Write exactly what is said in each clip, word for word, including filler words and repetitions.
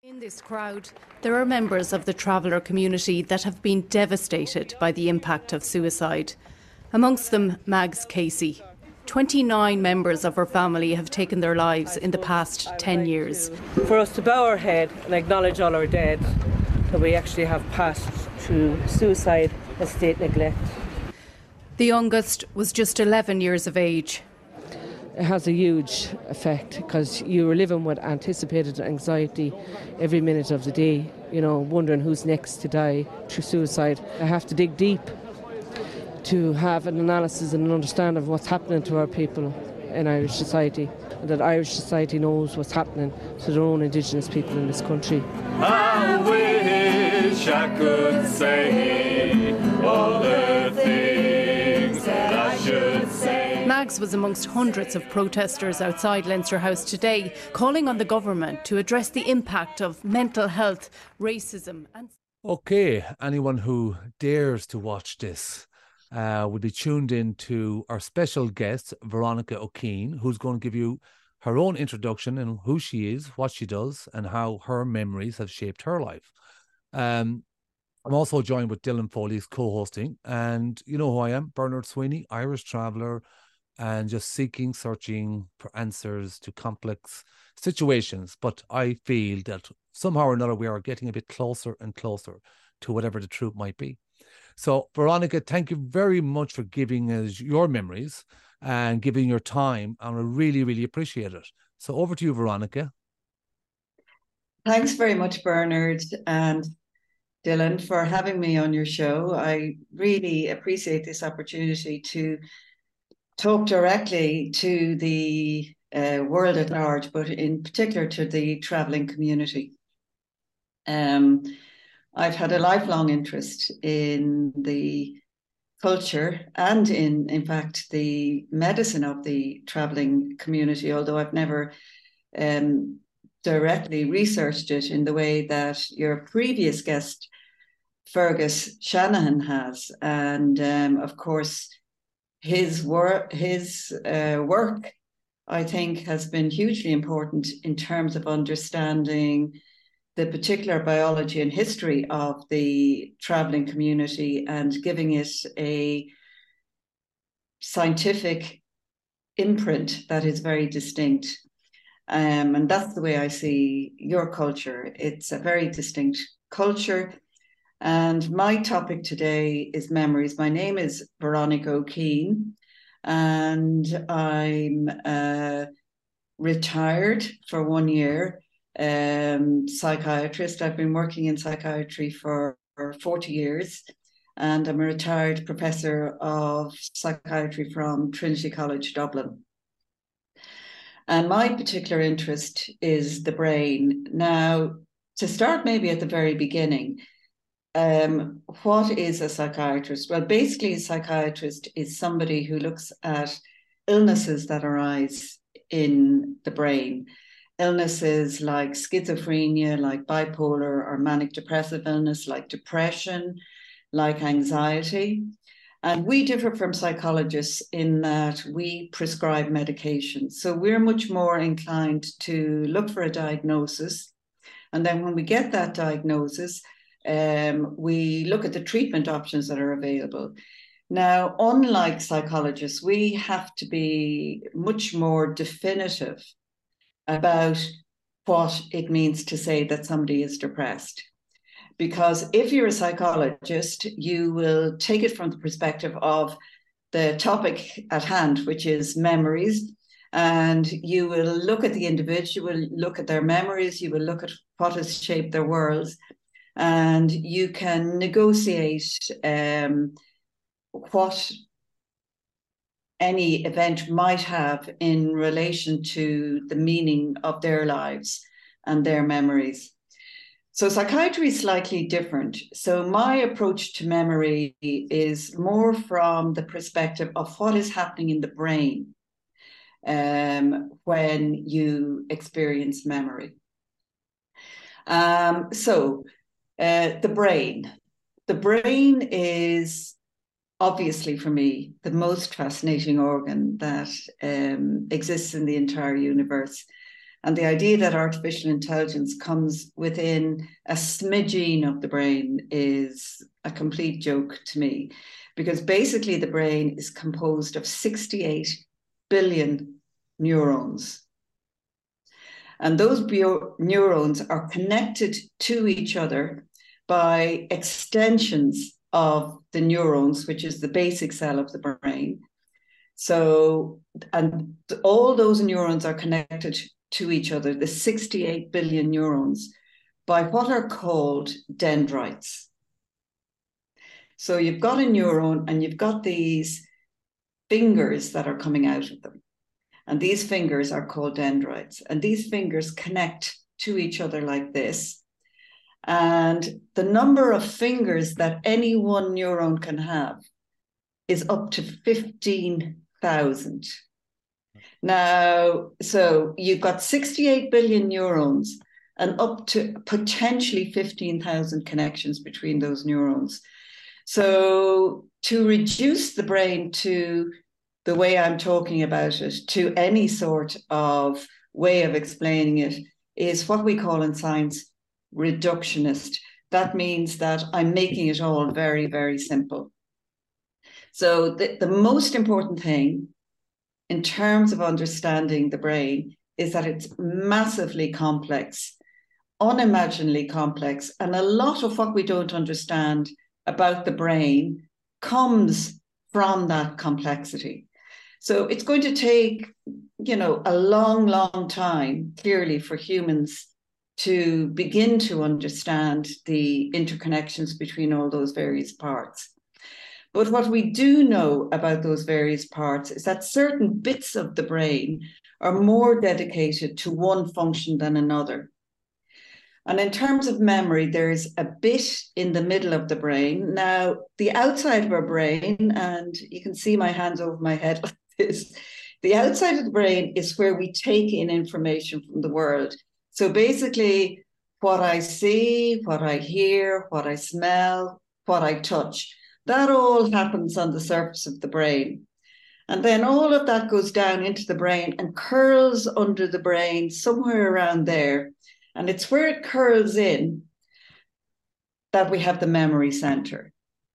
In this crowd, there are members of the traveller community that have been devastated by the impact of suicide. Amongst them, Mags Casey. twenty-nine members of her family have taken their lives in the past ten years. For us to bow our head and acknowledge all our dead, that we actually have passed through suicide and state neglect. The youngest was just eleven years of age. It has a huge effect because you were living with anticipated anxiety every minute of the day, you know, wondering who's next to die through suicide. I have to dig deep to have an analysis and an understanding of what's happening to our people in Irish society, and that Irish society knows what's happening to their own Indigenous people in this country. I wish I could say all the things that I should say. Mags was amongst hundreds of protesters outside Leinster House today, calling on the government to address the impact of mental health, racism and... OK, anyone who dares to watch this uh, will be tuned in to our special guest, Veronica O'Keane, who's going to give you her own introduction and who she is, what she does, and how her memories have shaped her life. Um, I'm also joined with Dylan Foley's co-hosting, and you know who I am, Bernard Sweeney, Irish traveller, and just seeking, searching for answers to complex situations. But I feel that somehow or another we are getting a bit closer and closer to whatever the truth might be. So, Veronica, thank you very much for giving us your memories and giving your time, and I really, really appreciate it. So over to you, Veronica. Thanks very much, Bernard and Dylan, for having me on your show. I really appreciate this opportunity to talk directly to the uh, world at large, but in particular to the travelling community. Um, I've had a lifelong interest in the culture and in, in fact, the medicine of the travelling community, although I've never um, directly researched it in the way that your previous guest, Fergus Shanahan, has. And um, of course, his work, his uh, work, I think, has been hugely important in terms of understanding the particular biology and history of the travelling community and giving it a scientific imprint that is very distinct. Um, and that's the way I see your culture. It's a very distinct culture. And my topic today is memories. My name is Veronica O'Keane, and I'm uh, retired for one year, um, psychiatrist. I've been working in psychiatry for, for forty years, and I'm a retired professor of psychiatry from Trinity College, Dublin. And my particular interest is the brain. Now, to start maybe at the very beginning, Um, what is a psychiatrist? Well, basically, a psychiatrist is somebody who looks at illnesses that arise in the brain. Illnesses like schizophrenia, like bipolar or manic depressive illness, like depression, like anxiety. And we differ from psychologists in that we prescribe medications. So we're much more inclined to look for a diagnosis. And then when we get that diagnosis, Um, we look at the treatment options that are available. Now, unlike psychologists, we have to be much more definitive about what it means to say that somebody is depressed. Because if you're a psychologist, you will take it from the perspective of the topic at hand, which is memories. And you will look at the individual, look at their memories, you will look at what has shaped their worlds. And you can negotiate um, what any event might have in relation to the meaning of their lives and their memories. So psychiatry is slightly different. So my approach to memory is more from the perspective of what is happening in the brain um, when you experience memory. Um, so Uh, the brain. The brain is obviously, for me, the most fascinating organ that um, exists in the entire universe. And the idea that artificial intelligence comes within a smidgeen of the brain is a complete joke to me, because basically the brain is composed of sixty-eight billion neurons. And those bio- neurons are connected to each other by extensions of the neurons, which is the basic cell of the brain. So, and all those neurons are connected to each other, the sixty-eight billion neurons, by what are called dendrites. So you've got a neuron and you've got these fingers that are coming out of them. And these fingers are called dendrites. And these fingers connect to each other like this. And the number of fingers that any one neuron can have is up to fifteen thousand. Now, so you've got sixty-eight billion neurons and up to potentially fifteen thousand connections between those neurons. So to reduce the brain to the way I'm talking about it, to any sort of way of explaining it, is what we call in science reductionist. That means that I'm making it all very, very simple. So the, the most important thing in terms of understanding the brain is that it's massively complex, unimaginably complex, and a lot of what we don't understand about the brain comes from that complexity. So it's going to take, you know, a long, long time, clearly, for humans to begin to understand the interconnections between all those various parts. But what we do know about those various parts is that certain bits of the brain are more dedicated to one function than another. And in terms of memory, there's a bit in the middle of the brain. Now, the outside of our brain, and you can see my hands over my head like this, the outside of the brain is where we take in information from the world. So basically, what I see, what I hear, what I smell, what I touch, that all happens on the surface of the brain. And then all of that goes down into the brain and curls under the brain somewhere around there. And it's where it curls in that we have the memory center.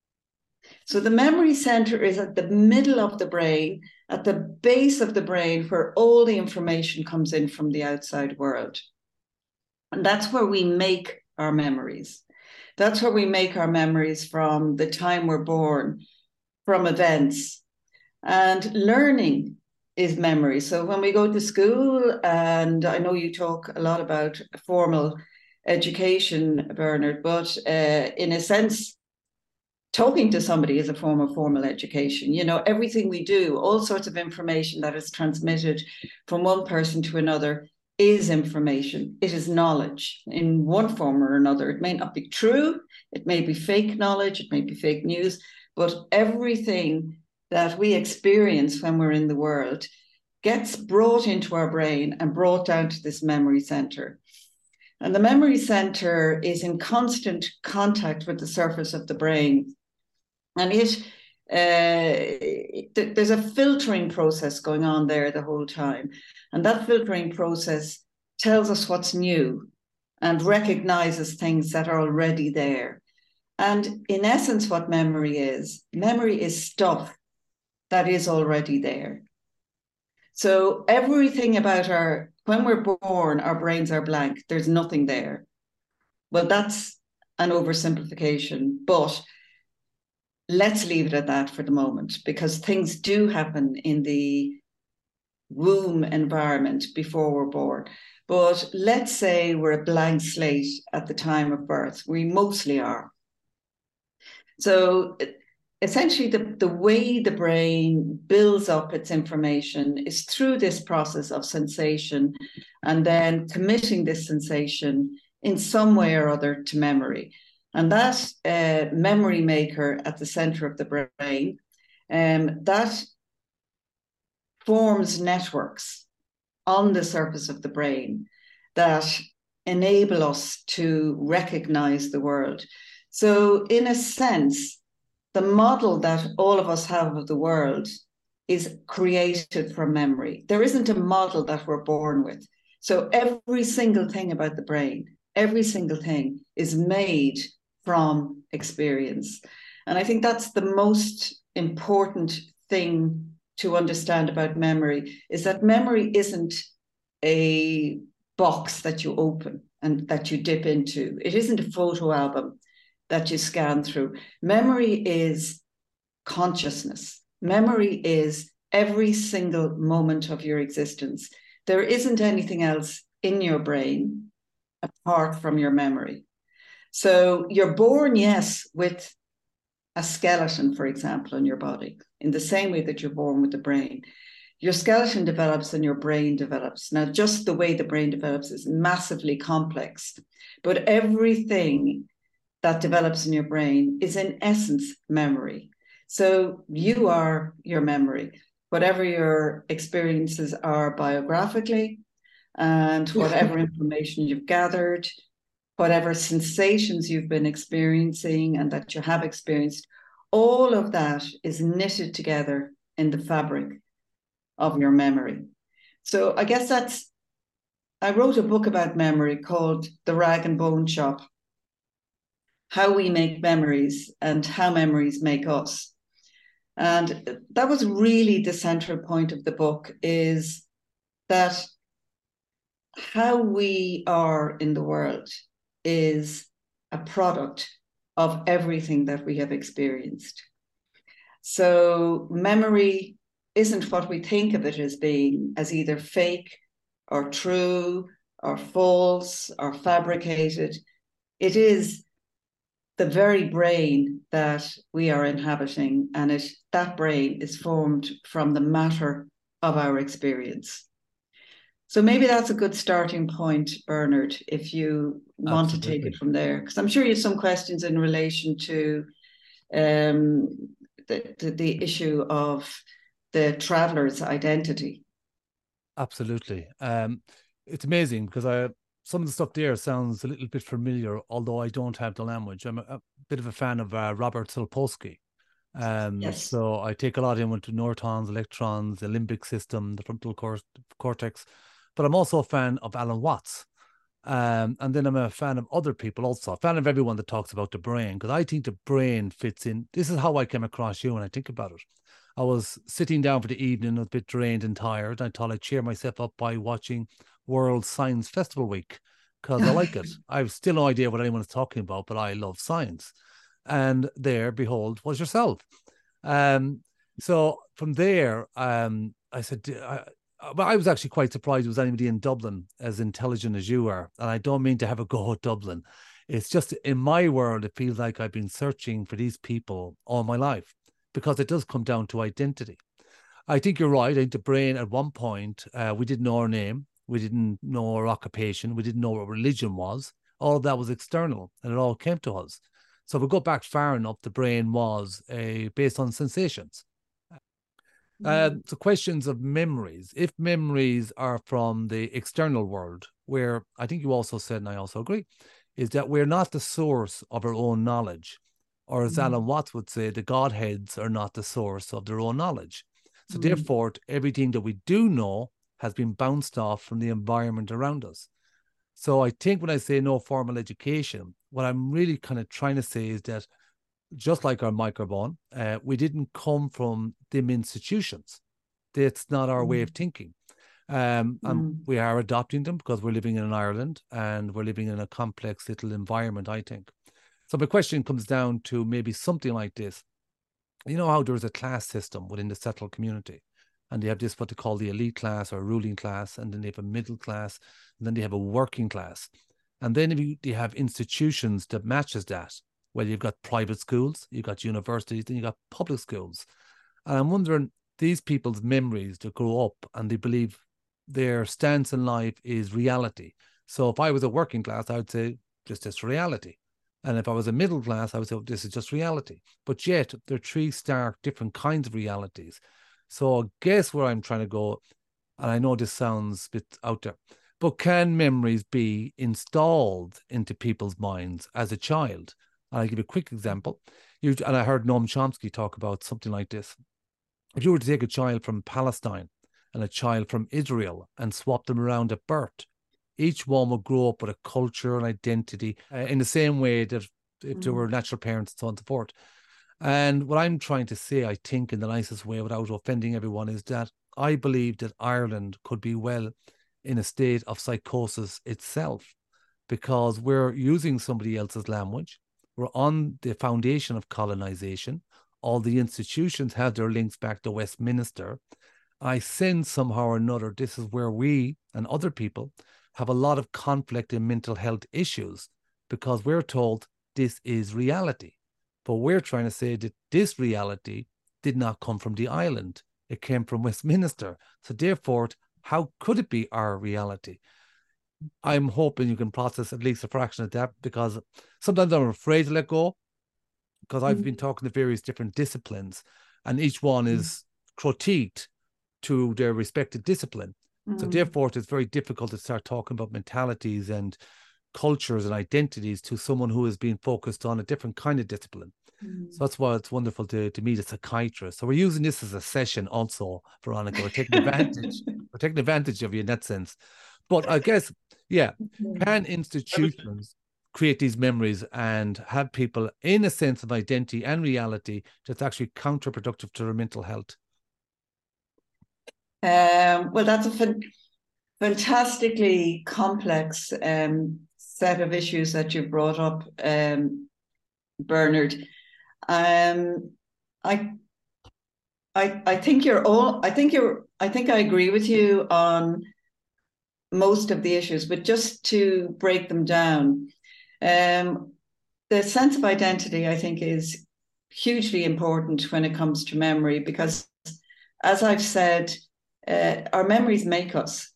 So the memory center is at the middle of the brain, at the base of the brain, where all the information comes in from the outside world. And that's where we make our memories. That's where we make our memories from the time we're born, from events. And learning is memory. So when we go to school, and I know you talk a lot about formal education, Bernard, but uh, in a sense, talking to somebody is a form of formal education. You know, everything we do, all sorts of information that is transmitted from one person to another is information. It is knowledge in one form or another. It may not be true. It may be fake knowledge. It may be fake news. But everything that we experience when we're in the world gets brought into our brain and brought down to this memory center. And the memory center is in constant contact with the surface of the brain. And it, uh, th- there's a filtering process going on there the whole time. And that filtering process tells us what's new and recognizes things that are already there. And in essence, what memory is, memory is stuff that is already there. So everything about our, when we're born, our brains are blank. There's nothing there. Well, that's an oversimplification, but let's leave it at that for the moment, because things do happen in the womb environment before we're born. But let's say we're a blank slate at the time of birth. We mostly are. So essentially, the, the way the brain builds up its information is through this process of sensation and then committing this sensation in some way or other to memory. And that uh, memory maker at the center of the brain, um, that forms networks on the surface of the brain that enable us to recognize the world. So in a sense, the model that all of us have of the world is created from memory. There isn't a model that we're born with. So every single thing about the brain, every single thing is made from experience. And I think that's the most important thing to understand about memory, is that memory isn't a box that you open and that you dip into. It isn't a photo album that you scan through. Memory is consciousness. Memory is every single moment of your existence. There isn't anything else in your brain apart from your memory. So you're born, yes, with a skeleton, for example, in your body, in the same way that you're born with the brain. Your skeleton develops and your brain develops. Now, just the way the brain develops is massively complex, but everything that develops in your brain is in essence memory. So you are your memory, whatever your experiences are biographically, and whatever information you've gathered, whatever sensations you've been experiencing and that you have experienced, all of that is knitted together in the fabric of your memory. So I guess that's, I wrote a book about memory called The Rag and Bone Shop, How We Make Memories and How Memories Make Us. And that was really the central point of the book, is that how we are in the world is a product of everything that we have experienced. So memory isn't what we think of it as being, as either fake or true or false or fabricated. It is the very brain that we are inhabiting, and it, that brain is formed from the matter of our experience. So maybe that's a good starting point, Bernard, if you want Absolutely. to take it from there, because I'm sure you have some questions in relation to um, the, the, the issue of the traveler's identity. Absolutely. Um, it's amazing because I some of the stuff there sounds a little bit familiar, although I don't have the language. I'm a, a bit of a fan of uh, Robert Sapolsky. Um, yes. So I take a lot in with neurons, electrons, the limbic system, the frontal cor- cortex. But I'm also a fan of Alan Watts. Um, and then I'm a fan of other people also, a fan of everyone that talks about the brain, because I think the brain fits in. This is how I came across you when I think about it. I was sitting down for the evening, a bit drained and tired. I thought I'd cheer myself up by watching World Science Festival Week, because I like it. I have still no idea what anyone is talking about, but I love science. And there, behold, was yourself. Um, so from there, um, I said, I, I was actually quite surprised there was anybody in Dublin as intelligent as you are. And I don't mean to have a go at Dublin. It's just in my world, it feels like I've been searching for these people all my life, because it does come down to identity. I think you're right. I think the brain at one point, uh, we didn't know our name. We didn't know our occupation. We didn't know what religion was. All of that was external, and it all came to us. So if we go back far enough, the brain was uh, based on sensations. Uh, so questions of memories. If memories are from the external world, where I think you also said, and I also agree, is that we're not the source of our own knowledge. Or as mm. Alan Watts would say, the Godheads are not the source of their own knowledge. So mm. therefore, everything that we do know has been bounced off from the environment around us. So I think when I say no formal education, what I'm really kind of trying to say is that just like our microbiome, uh, we didn't come from them institutions. That's not our mm. way of thinking. Um, and mm. we are adopting them because we're living in Ireland and we're living in a complex little environment, I think. So my question comes down to maybe something like this. You know how there's a class system within the settled community, and they have this, what they call the elite class or ruling class, and then they have a middle class, and then they have a working class. And then if you, they have institutions that matches that. Well, you've got private schools, you've got universities, then you've got public schools. And I'm wondering, these people's memories that grow up and they believe their stance in life is reality. So if I was a working class, I would say, just this reality. And if I was a middle class, I would say, oh, this is just reality. But yet, there are three stark different kinds of realities. So I guess where I'm trying to go, and I know this sounds a bit out there, but can memories be installed into people's minds as a child? And I'll give you a quick example. You, and I heard Noam Chomsky talk about something like this. If you were to take a child from Palestine and a child from Israel and swap them around at birth, each one would grow up with a culture and identity uh, in the same way that if mm. there were natural parents and so on and so forth. And what I'm trying to say, I think, in the nicest way without offending everyone, is that I believe that Ireland could be well in a state of psychosis itself, because we're using somebody else's language. We're on the foundation of colonization. All the institutions have their links back to Westminster. I sense somehow or another this is where we and other people have a lot of conflict in mental health issues, because we're told this is reality. But we're trying to say that this reality did not come from the island. It came from Westminster. So therefore, how could it be our reality? I'm hoping you can process at least a fraction of that, because sometimes I'm afraid to let go, because I've mm-hmm. been talking to various different disciplines, and each one is critiqued to their respective discipline. Mm-hmm. So therefore, it's very difficult to start talking about mentalities and cultures and identities to someone who is being focused on a different kind of discipline. Mm. So that's why it's wonderful to, to meet a psychiatrist. So we're using this as a session also, Veronica. We're taking advantage. we're taking advantage of you in that sense. But I guess, yeah, can institutions create these memories and have people in a sense of identity and reality that's actually counterproductive to their mental health? Um, well, that's a fan- fantastically complex um, set of issues that you brought up, um, Bernard. Um, I, I, I think you're all. I think you're. I think I agree with you on most of the issues, but just to break them down, um, the sense of identity, I think, is hugely important when it comes to memory, because, as I've said, uh, our memories make us.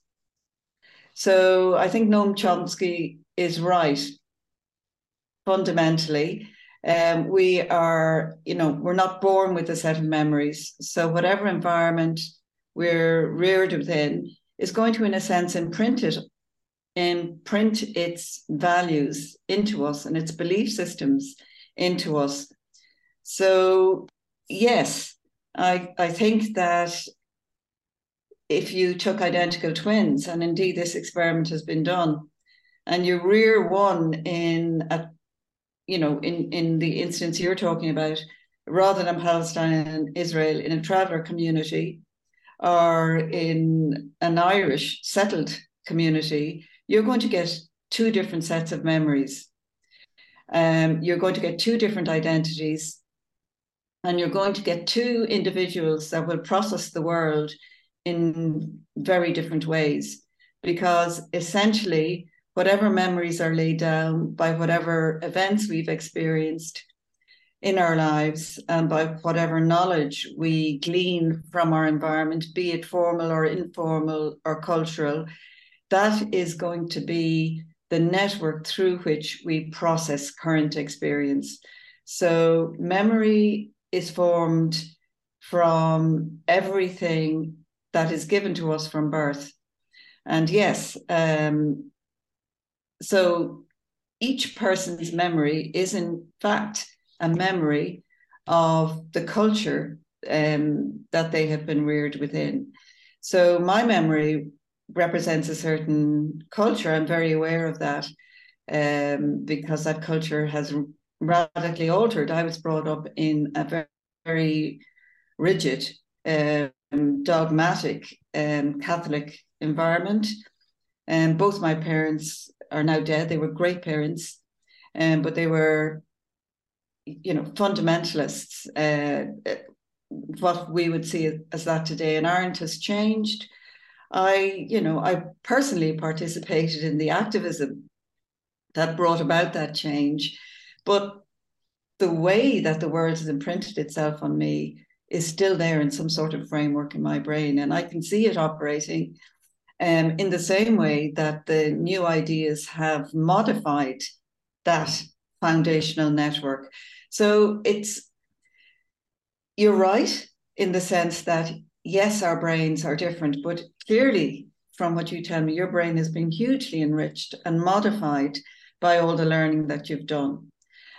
So I think Noam Chomsky is right. Fundamentally, um, we are, you know, we're not born with a set of memories. So whatever environment we're reared within is going to, in a sense, imprint it, imprint its values into us and its belief systems into us. So yes, I I think that if you took identical twins, and indeed this experiment has been done, and you rear one in a, you know, in, in the instance you're talking about, rather than Palestine and Israel, in a traveller community or in an Irish settled community, you're going to get two different sets of memories. Um, you're going to get two different identities, and you're going to get two individuals that will process the world in very different ways, because essentially whatever memories are laid down by whatever events we've experienced in our lives and by whatever knowledge we glean from our environment, be it formal or informal or cultural, that is going to be the network through which we process current experience. So memory is formed from everything that is given to us from birth. And yes, um, so each person's memory is in fact a memory of the culture um, that they have been reared within. So my memory represents a certain culture. I'm very aware of that, um, because that culture has radically altered. I was brought up in a very, very rigid, um, dogmatic um, Catholic environment. And both my parents are now dead. They were great parents, um, but they were, you know, fundamentalists. Uh, what we would see as that today in Ireland has changed. I, you know, I personally participated in the activism that brought about that change, but the way that the world has imprinted itself on me is still there in some sort of framework in my brain, and I can see it operating um, in the same way that the new ideas have modified that foundational network. So it's, you're right in the sense that, yes, our brains are different, but clearly from what you tell me, your brain has been hugely enriched and modified by all the learning that you've done.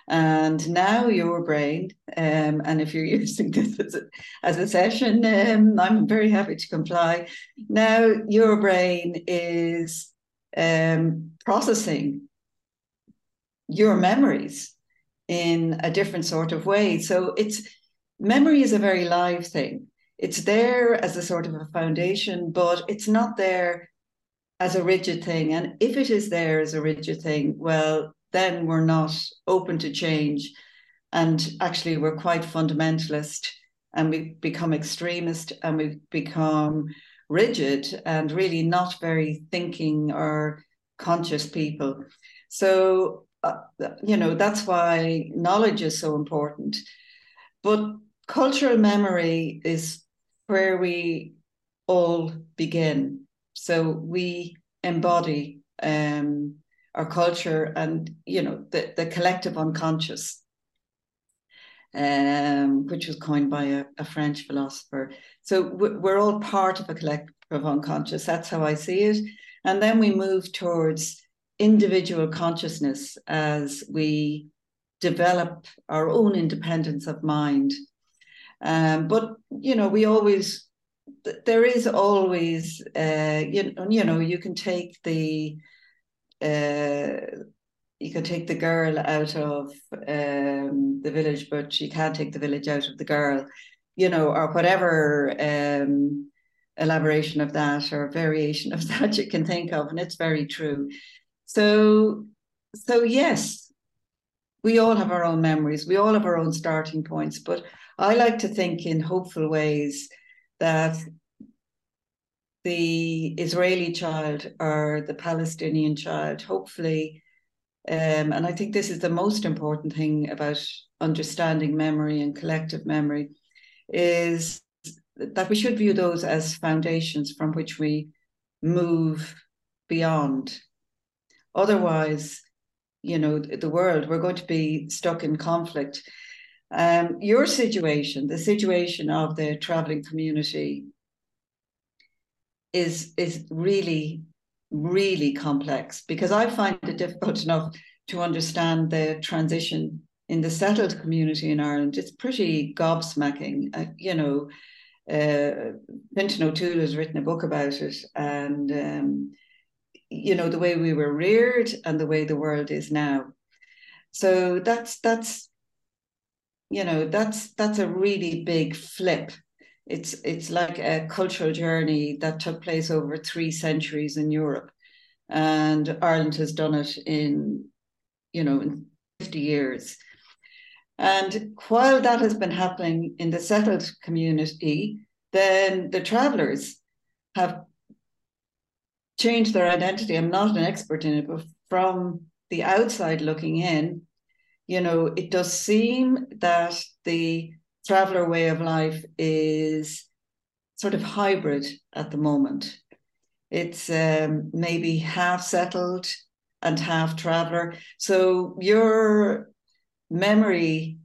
And now your brain, um, and if you're using this as a, as a session, um, I'm very happy to comply. Now your brain is um, processing your memories in a different sort of way. So it's memory is a very live thing. It's there as a sort of a foundation, but it's not there as a rigid thing. And if it is there as a rigid thing, well, then we're not open to change. And actually, we're quite fundamentalist, and we become extremist, and we become rigid and really not very thinking or conscious people. So, uh, you know, that's why knowledge is so important. But cultural memory is where we all begin. So we embody um, our culture and, you know, the, the collective unconscious, um, which was coined by a, a French philosopher. So we're all part of a collective unconscious. That's how I see it. And then we move towards individual consciousness as we develop our own independence of mind. Um, but, you know, we always, there is always, uh, you, you know, you can take the, uh, you can take the girl out of um, the village, but you can't take the village out of the girl, you know, or whatever um, elaboration of that or variation of that you can think of. And it's very true. So, so yes, we all have our own memories. We all have our own starting points. But I like to think in hopeful ways that the Israeli child or the Palestinian child, hopefully, um, and I think this is the most important thing about understanding memory and collective memory, is that we should view those as foundations from which we move beyond. Otherwise, you know, the world, we're going to be stuck in conflict. Um, your situation, the situation of the traveling community is, is really, really complex, because I find it difficult enough to understand the transition in the settled community in Ireland. It's pretty gobsmacking. Uh, you know, uh, Fintan O'Toole has written a book about it, and um, you know, the way we were reared and the way the world is now. So that's that's you know that's that's a really big flip. It's it's like a cultural journey that took place over three centuries in Europe, and Ireland has done it in, you know, in fifty years. And while that has been happening in the settled community, then the travellers have changed their identity. I'm not an expert in it, but from the outside looking in, you know, it does seem that the traveller way of life is sort of hybrid at the moment. It's um, maybe half settled and half traveller. So your memory,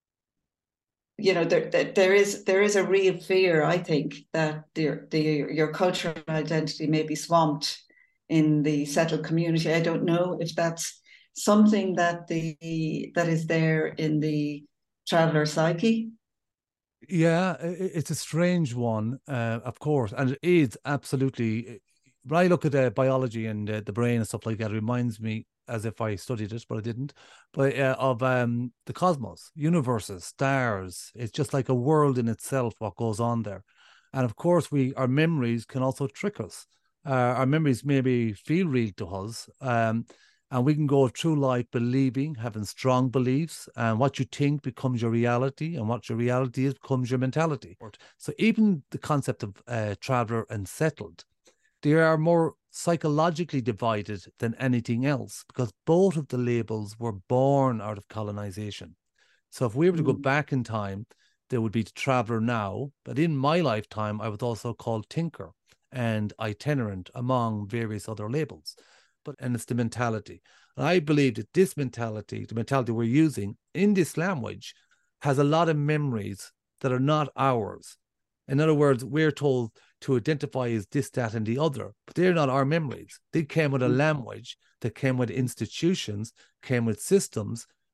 you know, there, there is there is a real fear, I think, that the, the, your cultural identity may be swamped in the settled community. I don't know if that's something that the that is there in the traveller psyche. Yeah, it's a strange one, uh, of course, and it is absolutely. When I look at uh, biology and uh, the brain and stuff like that, it reminds me, as if I studied it, but I didn't, but uh, of um, the cosmos, universes, stars. It's just like a world in itself, what goes on there. And of course, we our memories can also trick us. Uh, our memories maybe feel real to us, um, and we can go through life believing, having strong beliefs, and what you think becomes your reality, and what your reality is becomes your mentality. So even the concept of uh, traveller and settled, they are more psychologically divided than anything else, because both of the labels were born out of colonization. So if we were to go back in time, there would be the traveller now, but in my lifetime, I was also called tinker and itinerant, among various other labels. But and it's the mentality. And I believe that this mentality, the mentality we're using in this language, has a lot of memories that are not ours. In other words, we're told to identify as this, that, and the other, but they're not our memories. They came with a language that came with institutions, came with systems,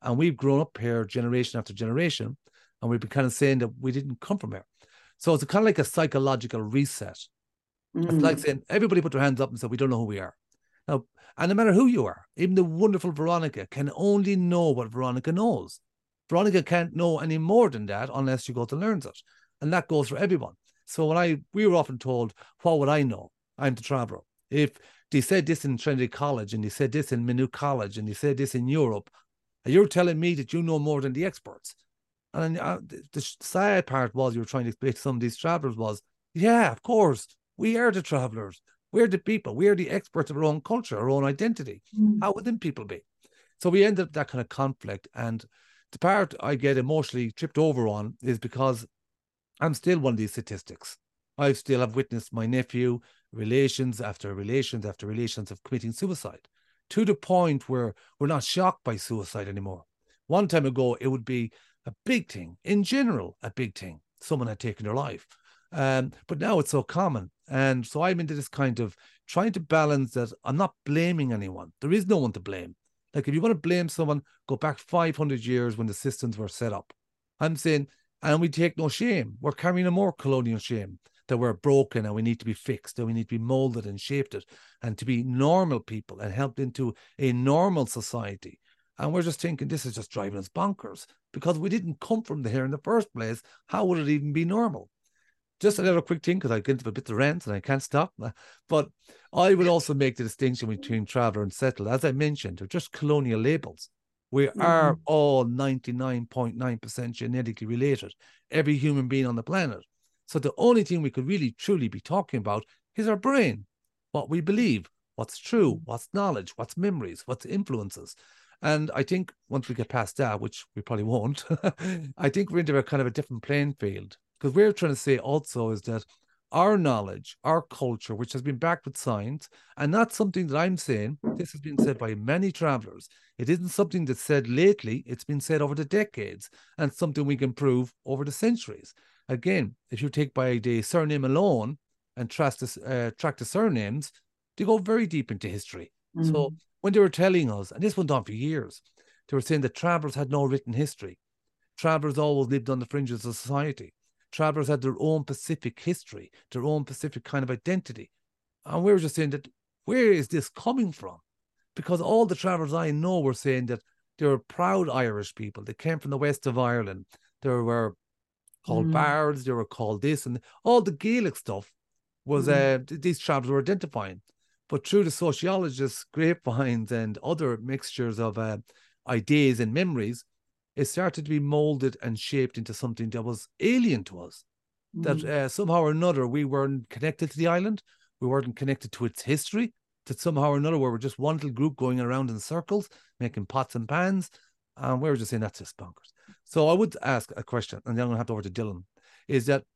And we've grown up here generation after generation, and we've been kind of saying that we didn't come from here. So it's kind of like a psychological reset. Mm. It's like saying, everybody put their hands up and say, we don't know who we are. Now, and no matter who you are, even the wonderful Veronica can only know what Veronica knows. Veronica can't know any more than that unless you go to learn it. And that goes for everyone. So when I, we were often told, what would I know? I'm the traveler. If they said this in Trinity College, and they said this in Maynooth College, and they said this in Europe, you're telling me that you know more than the experts. And uh, the sad part was, you were trying to explain to some of these travelers was, yeah, of course, we are the travelers. We're the people. We're the experts of our own culture, our own identity. Mm. How would them people be? So we ended up that kind of conflict. And the part I get emotionally tripped over on is because I'm still one of these statistics. I still have witnessed my nephew, relations after relations after relations of committing suicide, to the point where we're not shocked by suicide anymore. One time ago, it would be a big thing. In general, a big thing. Someone had taken their life. Um, but now it's so common. And so I'm into this kind of trying to balance that. I'm not blaming anyone. There is no one to blame. Like, if you want to blame someone, go back five hundred years when the systems were set up. I'm saying, and we take no shame. We're carrying a more colonial shame, that we're broken and we need to be fixed, and we need to be molded and shaped it, and to be normal people and helped into a normal society. And we're just thinking this is just driving us bonkers, because we didn't come from here in the first place. How would it even be normal? Just another quick thing, because I get into a bit of rant and I can't stop. But I would also make the distinction between traveller and settler. As I mentioned, they're just colonial labels. We mm-hmm. are all ninety-nine point nine percent genetically related, every human being on the planet. So the only thing we could really, truly be talking about is our brain, what we believe, what's true, what's knowledge, what's memories, what's influences. And I think once we get past that, which we probably won't, I think we're into a kind of a different playing field. Because we're trying to say also is that our knowledge, our culture, which has been backed with science, and not something that I'm saying, this has been said by many travelers. It isn't something that's said lately, it's been said over the decades, and something we can prove over the centuries. Again, if you take by the surname alone and track the, uh, track the surnames, they go very deep into history. Mm. So when they were telling us, and this went on for years, they were saying that travelers had no written history. Travelers always lived on the fringes of society. Travelers had their own Pacific history, their own Pacific kind of identity. And we were just saying that, where is this coming from? Because all the travelers I know were saying that they were proud Irish people. They came from the west of Ireland. They were called mm. bards, they were called this, and all the Gaelic stuff was mm. uh, these travelers were identifying. But through the sociologists' grapevines and other mixtures of uh, ideas and memories, it started to be molded and shaped into something that was alien to us. Mm. That uh, somehow or another, we weren't connected to the island. We weren't connected to its history. That somehow or another, we were just one little group going around in circles, making pots and pans. And we were just saying, that's just bonkers. So I would ask a question, and then I'm going to have to over to Dylan, is that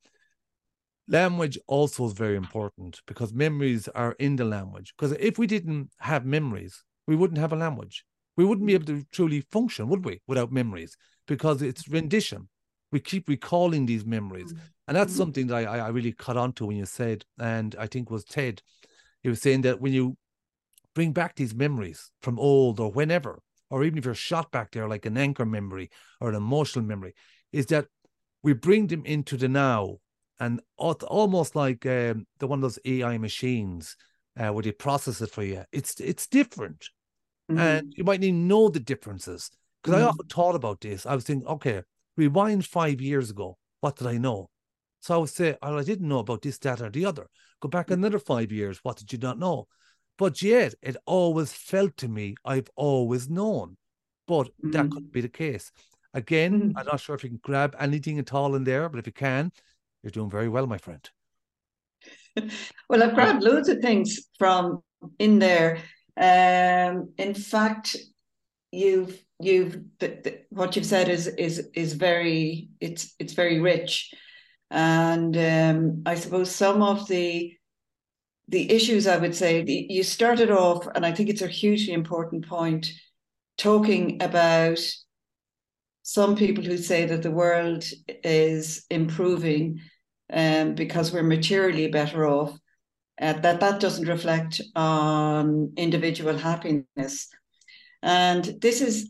language also is very important, because memories are in the language. Because if we didn't have memories, we wouldn't have a language. We wouldn't be able to truly function, would we, without memories? Because it's rendition. We keep recalling these memories. And that's something that I, I really caught on to when you said, and I think it was Ted, he was saying that when you bring back these memories from old or whenever, or even if you're shot back there like an anchor memory or an emotional memory, is that we bring them into the now, and almost like um, the one of those A I machines uh, where they process it for you. It's it's different. Mm-hmm. And you might even know the differences. Because mm-hmm. I often thought about this. I was thinking, okay, rewind five years ago. What did I know? So I would say, oh, I didn't know about this, that, or the other. Go back another five years. What did you not know? But yet, it always felt to me, I've always known. But mm-hmm. that couldn't be the case. Again, mm-hmm. I'm not sure if you can grab anything at all in there, but if you can, you're doing very well, my friend. Well, I've grabbed loads of things from in there. Um, in fact, you've you've the, the, what you've said is is is very it's it's very rich, and um, I suppose some of the the issues, I would say, the, you started off, and I think it's a hugely important point, talking about some people who say that the world is improving um, because we're materially better off. Uh, that that doesn't reflect on individual happiness. And this is a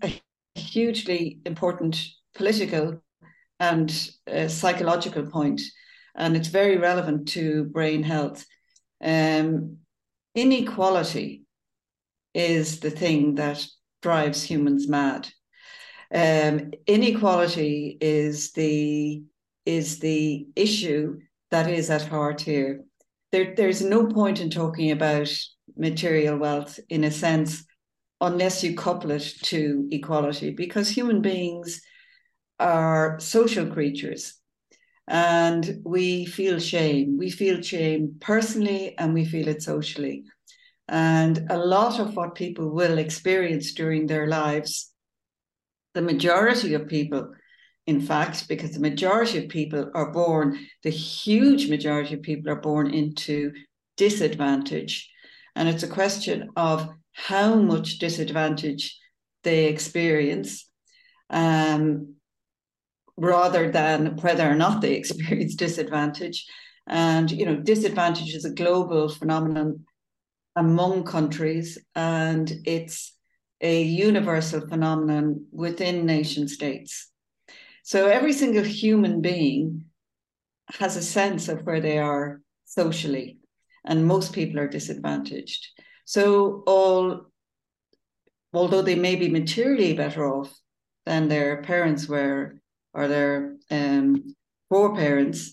hugely important political and uh, psychological point, and it's very relevant to brain health. Um, inequality is the thing that drives humans mad. Um, inequality is the is the issue that is at heart here. There, there's no point in talking about material wealth in a sense unless you couple it to equality, because human beings are social creatures and we feel shame. We feel shame personally and we feel it socially. And a lot of what people will experience during their lives, the majority of people, in fact, because the majority of people are born, the huge majority of people are born into disadvantage. And it's a question of how much disadvantage they experience, um, rather than whether or not they experience disadvantage. And, you know, disadvantage is a global phenomenon among countries, and it's a universal phenomenon within nation states. So every single human being has a sense of where they are socially, and most people are disadvantaged. So all, although they may be materially better off than their parents were or their um, foreparents,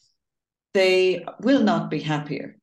they will not be happier.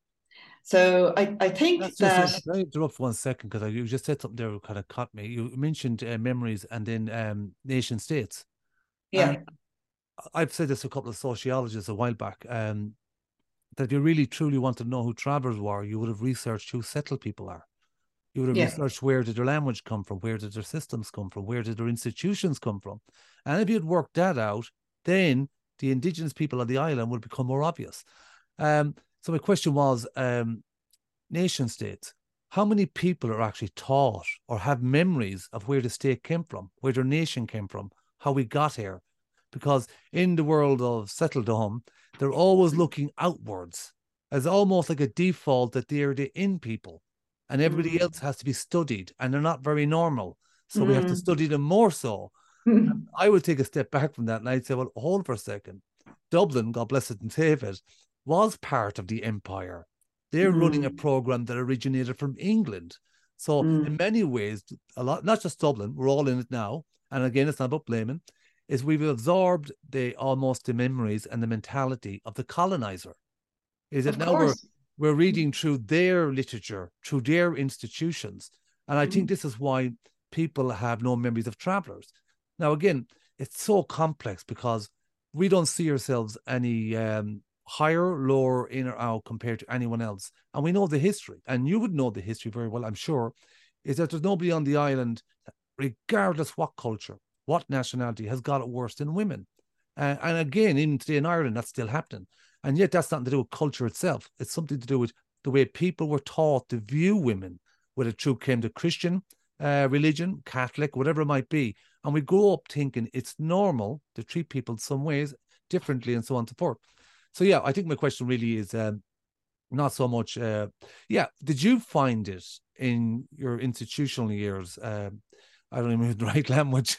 So I, I think That's that... Just, can I interrupt for one second, because you just said something there that kind of caught me. You mentioned uh, memories and then um, nation states. Yeah. And I've said this to a couple of sociologists a while back, um, that if you really truly want to know who travelers were, you would have researched who settled people are. You would have Yeah. researched where did their language come from, where did their systems come from, where did their institutions come from. And if you'd worked that out, then the indigenous people of the island would become more obvious. Um, so my question was, um, nation states, how many people are actually taught or have memories of where the state came from, where their nation came from, how we got here? Because in the world of settledom, they're always looking outwards as almost like a default that they're the in people and everybody mm. else has to be studied, and they're not very normal. So mm. we have to study them more so. Mm. I would take a step back from that and I'd say, well, hold for a second. Dublin, God bless it and save it, was part of the empire. They're mm. running a program that originated from England. So mm. in many ways, a lot, not just Dublin, we're all in it now. And again, it's not about blaming, is we've absorbed the almost the memories and the mentality of the colonizer. Is it now we're, we're reading through their literature, through their institutions. And I mm. think this is why people have no memories of travelers. Now, again, it's so complex because we don't see ourselves any um, higher, lower, in or out compared to anyone else. And we know the history, and you would know the history very well, I'm sure, is that there's nobody on the island, regardless what culture, what nationality, has got it worse than women. Uh, and again, even today in Ireland, that's still happening. And yet that's nothing to do with culture itself. It's something to do with the way people were taught to view women, whether it true came to Christian uh, religion, Catholic, whatever it might be. And we grow up thinking it's normal to treat people in some ways differently and so on and so forth. So, yeah, I think my question really is um, not so much, uh, yeah, did you find it in your institutional years, uh, I don't even know the right language,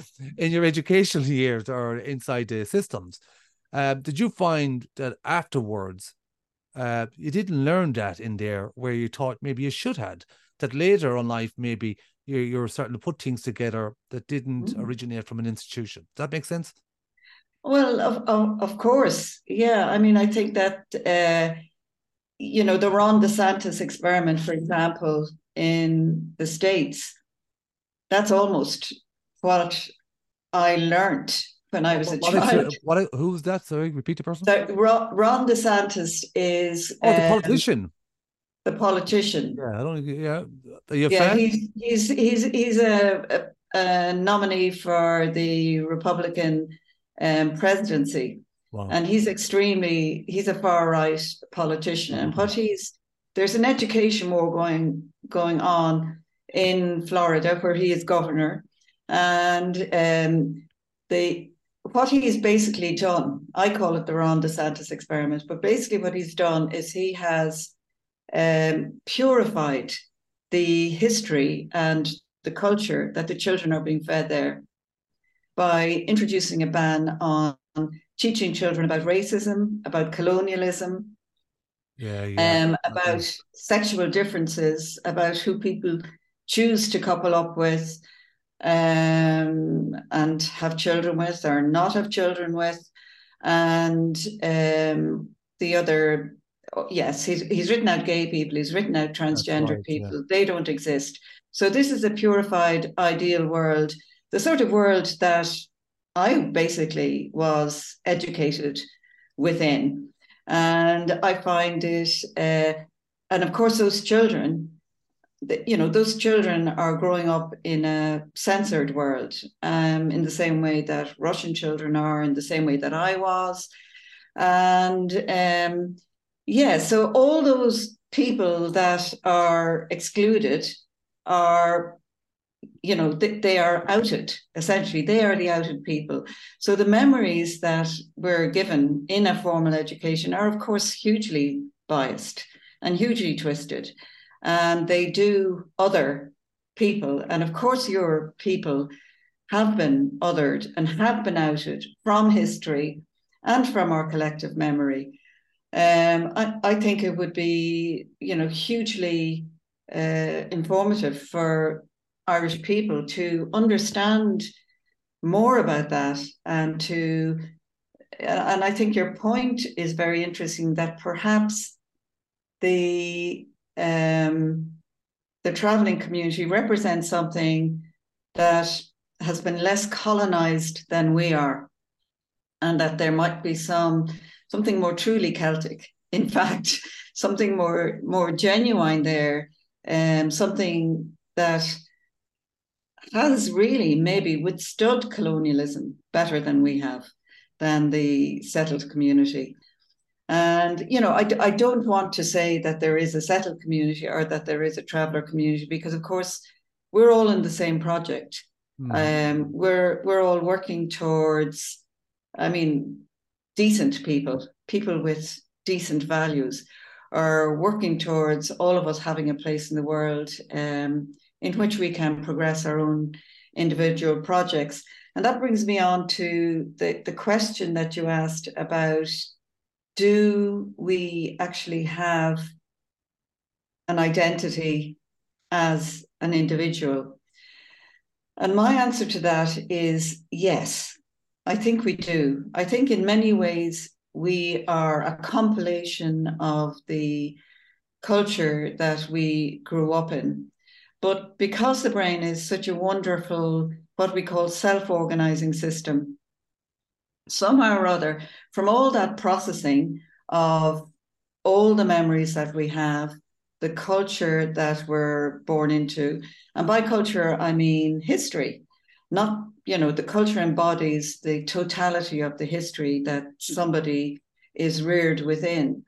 in your educational years or inside the systems, uh, did you find that afterwards uh, you didn't learn that in there where you thought maybe you should have, that later in life maybe you're, you're starting to put things together that didn't mm-hmm. originate from an institution? Does that make sense? Well, of, of, of course. Yeah. I mean, I think that, uh, you know, the Ron DeSantis experiment, for example, in the States, that's almost what I learned when I was a what child. Is, what, who's that? Sorry, repeat the person. So Ron, Ron DeSantis is... Oh, the um, politician. The politician. Yeah, I don't. Yeah, are you a yeah. fan? He's he's he's he's a, a, a nominee for the Republican um, presidency, wow. and he's extremely he's a far right politician. Mm-hmm. And what he's there's an education war going going on in Florida where he is governor, and um, the what he's basically done, I call it the Ron DeSantis experiment, but basically what he's done is he has Um, purified the history and the culture that the children are being fed there by introducing a ban on teaching children about racism, about colonialism, yeah, yeah. um, about mm-hmm. sexual differences, about who people choose to couple up with um, and have children with or not have children with. And um, the other, yes, he's, he's written out gay people, he's written out transgender right, people. Yeah. They don't exist. So this is a purified, ideal world, the sort of world that I basically was educated within. And I find it, uh, and of course, those children, you know, those children are growing up in a censored world, um, in the same way that Russian children are, in the same way that I was. And um, yeah, so all those people that are excluded are, you know, they, they are outed, essentially. They are the outed people. So the memories that we're given in a formal education are, of course, hugely biased and hugely twisted. And they do other people. And of course, your people have been othered and have been outed from history and from our collective memory. Um, I, I think it would be, you know, hugely uh, informative for Irish people to understand more about that, and to, and I think your point is very interesting, that perhaps the um, the traveling community represents something that has been less colonized than we are, and that there might be some something more truly Celtic, in fact, something more more genuine there, um, something that has really maybe withstood colonialism better than we have, than the settled community. And, you know, I, I don't want to say that there is a settled community or that there is a traveller community, because, of course, we're all in the same project. Mm. Um, we're we're all working towards, I mean, decent people, people with decent values, are working towards all of us having a place in the world, um, in which we can progress our own individual projects. And that brings me on to the, the question that you asked about, do we actually have an identity as an individual? And my answer to that is yes, I think we do. I think in many ways we are a compilation of the culture that we grew up in. But because the brain is such a wonderful, what we call self-organizing system, somehow or other, from all that processing of all the memories that we have, the culture that we're born into, and by culture, I mean history, not, you know, the culture embodies the totality of the history that somebody is reared within.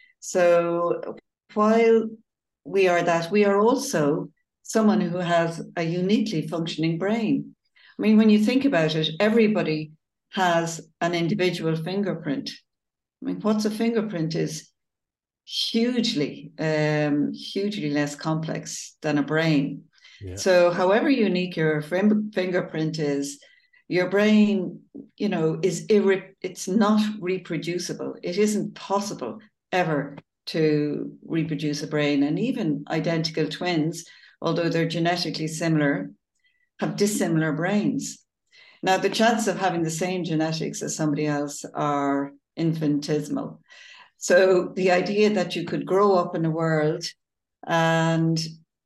So while we are that, we are also someone who has a uniquely functioning brain. I mean, when you think about it, everybody has an individual fingerprint. I mean, what's a fingerprint is hugely, um, hugely less complex than a brain. Yeah. So however unique your fingerprint is, your brain, you know, is irre- it's not reproducible. It isn't possible ever to reproduce a brain. And even identical twins, although they're genetically similar, have dissimilar brains. Now, the chances of having the same genetics as somebody else are infinitesimal. So the idea that you could grow up in a world and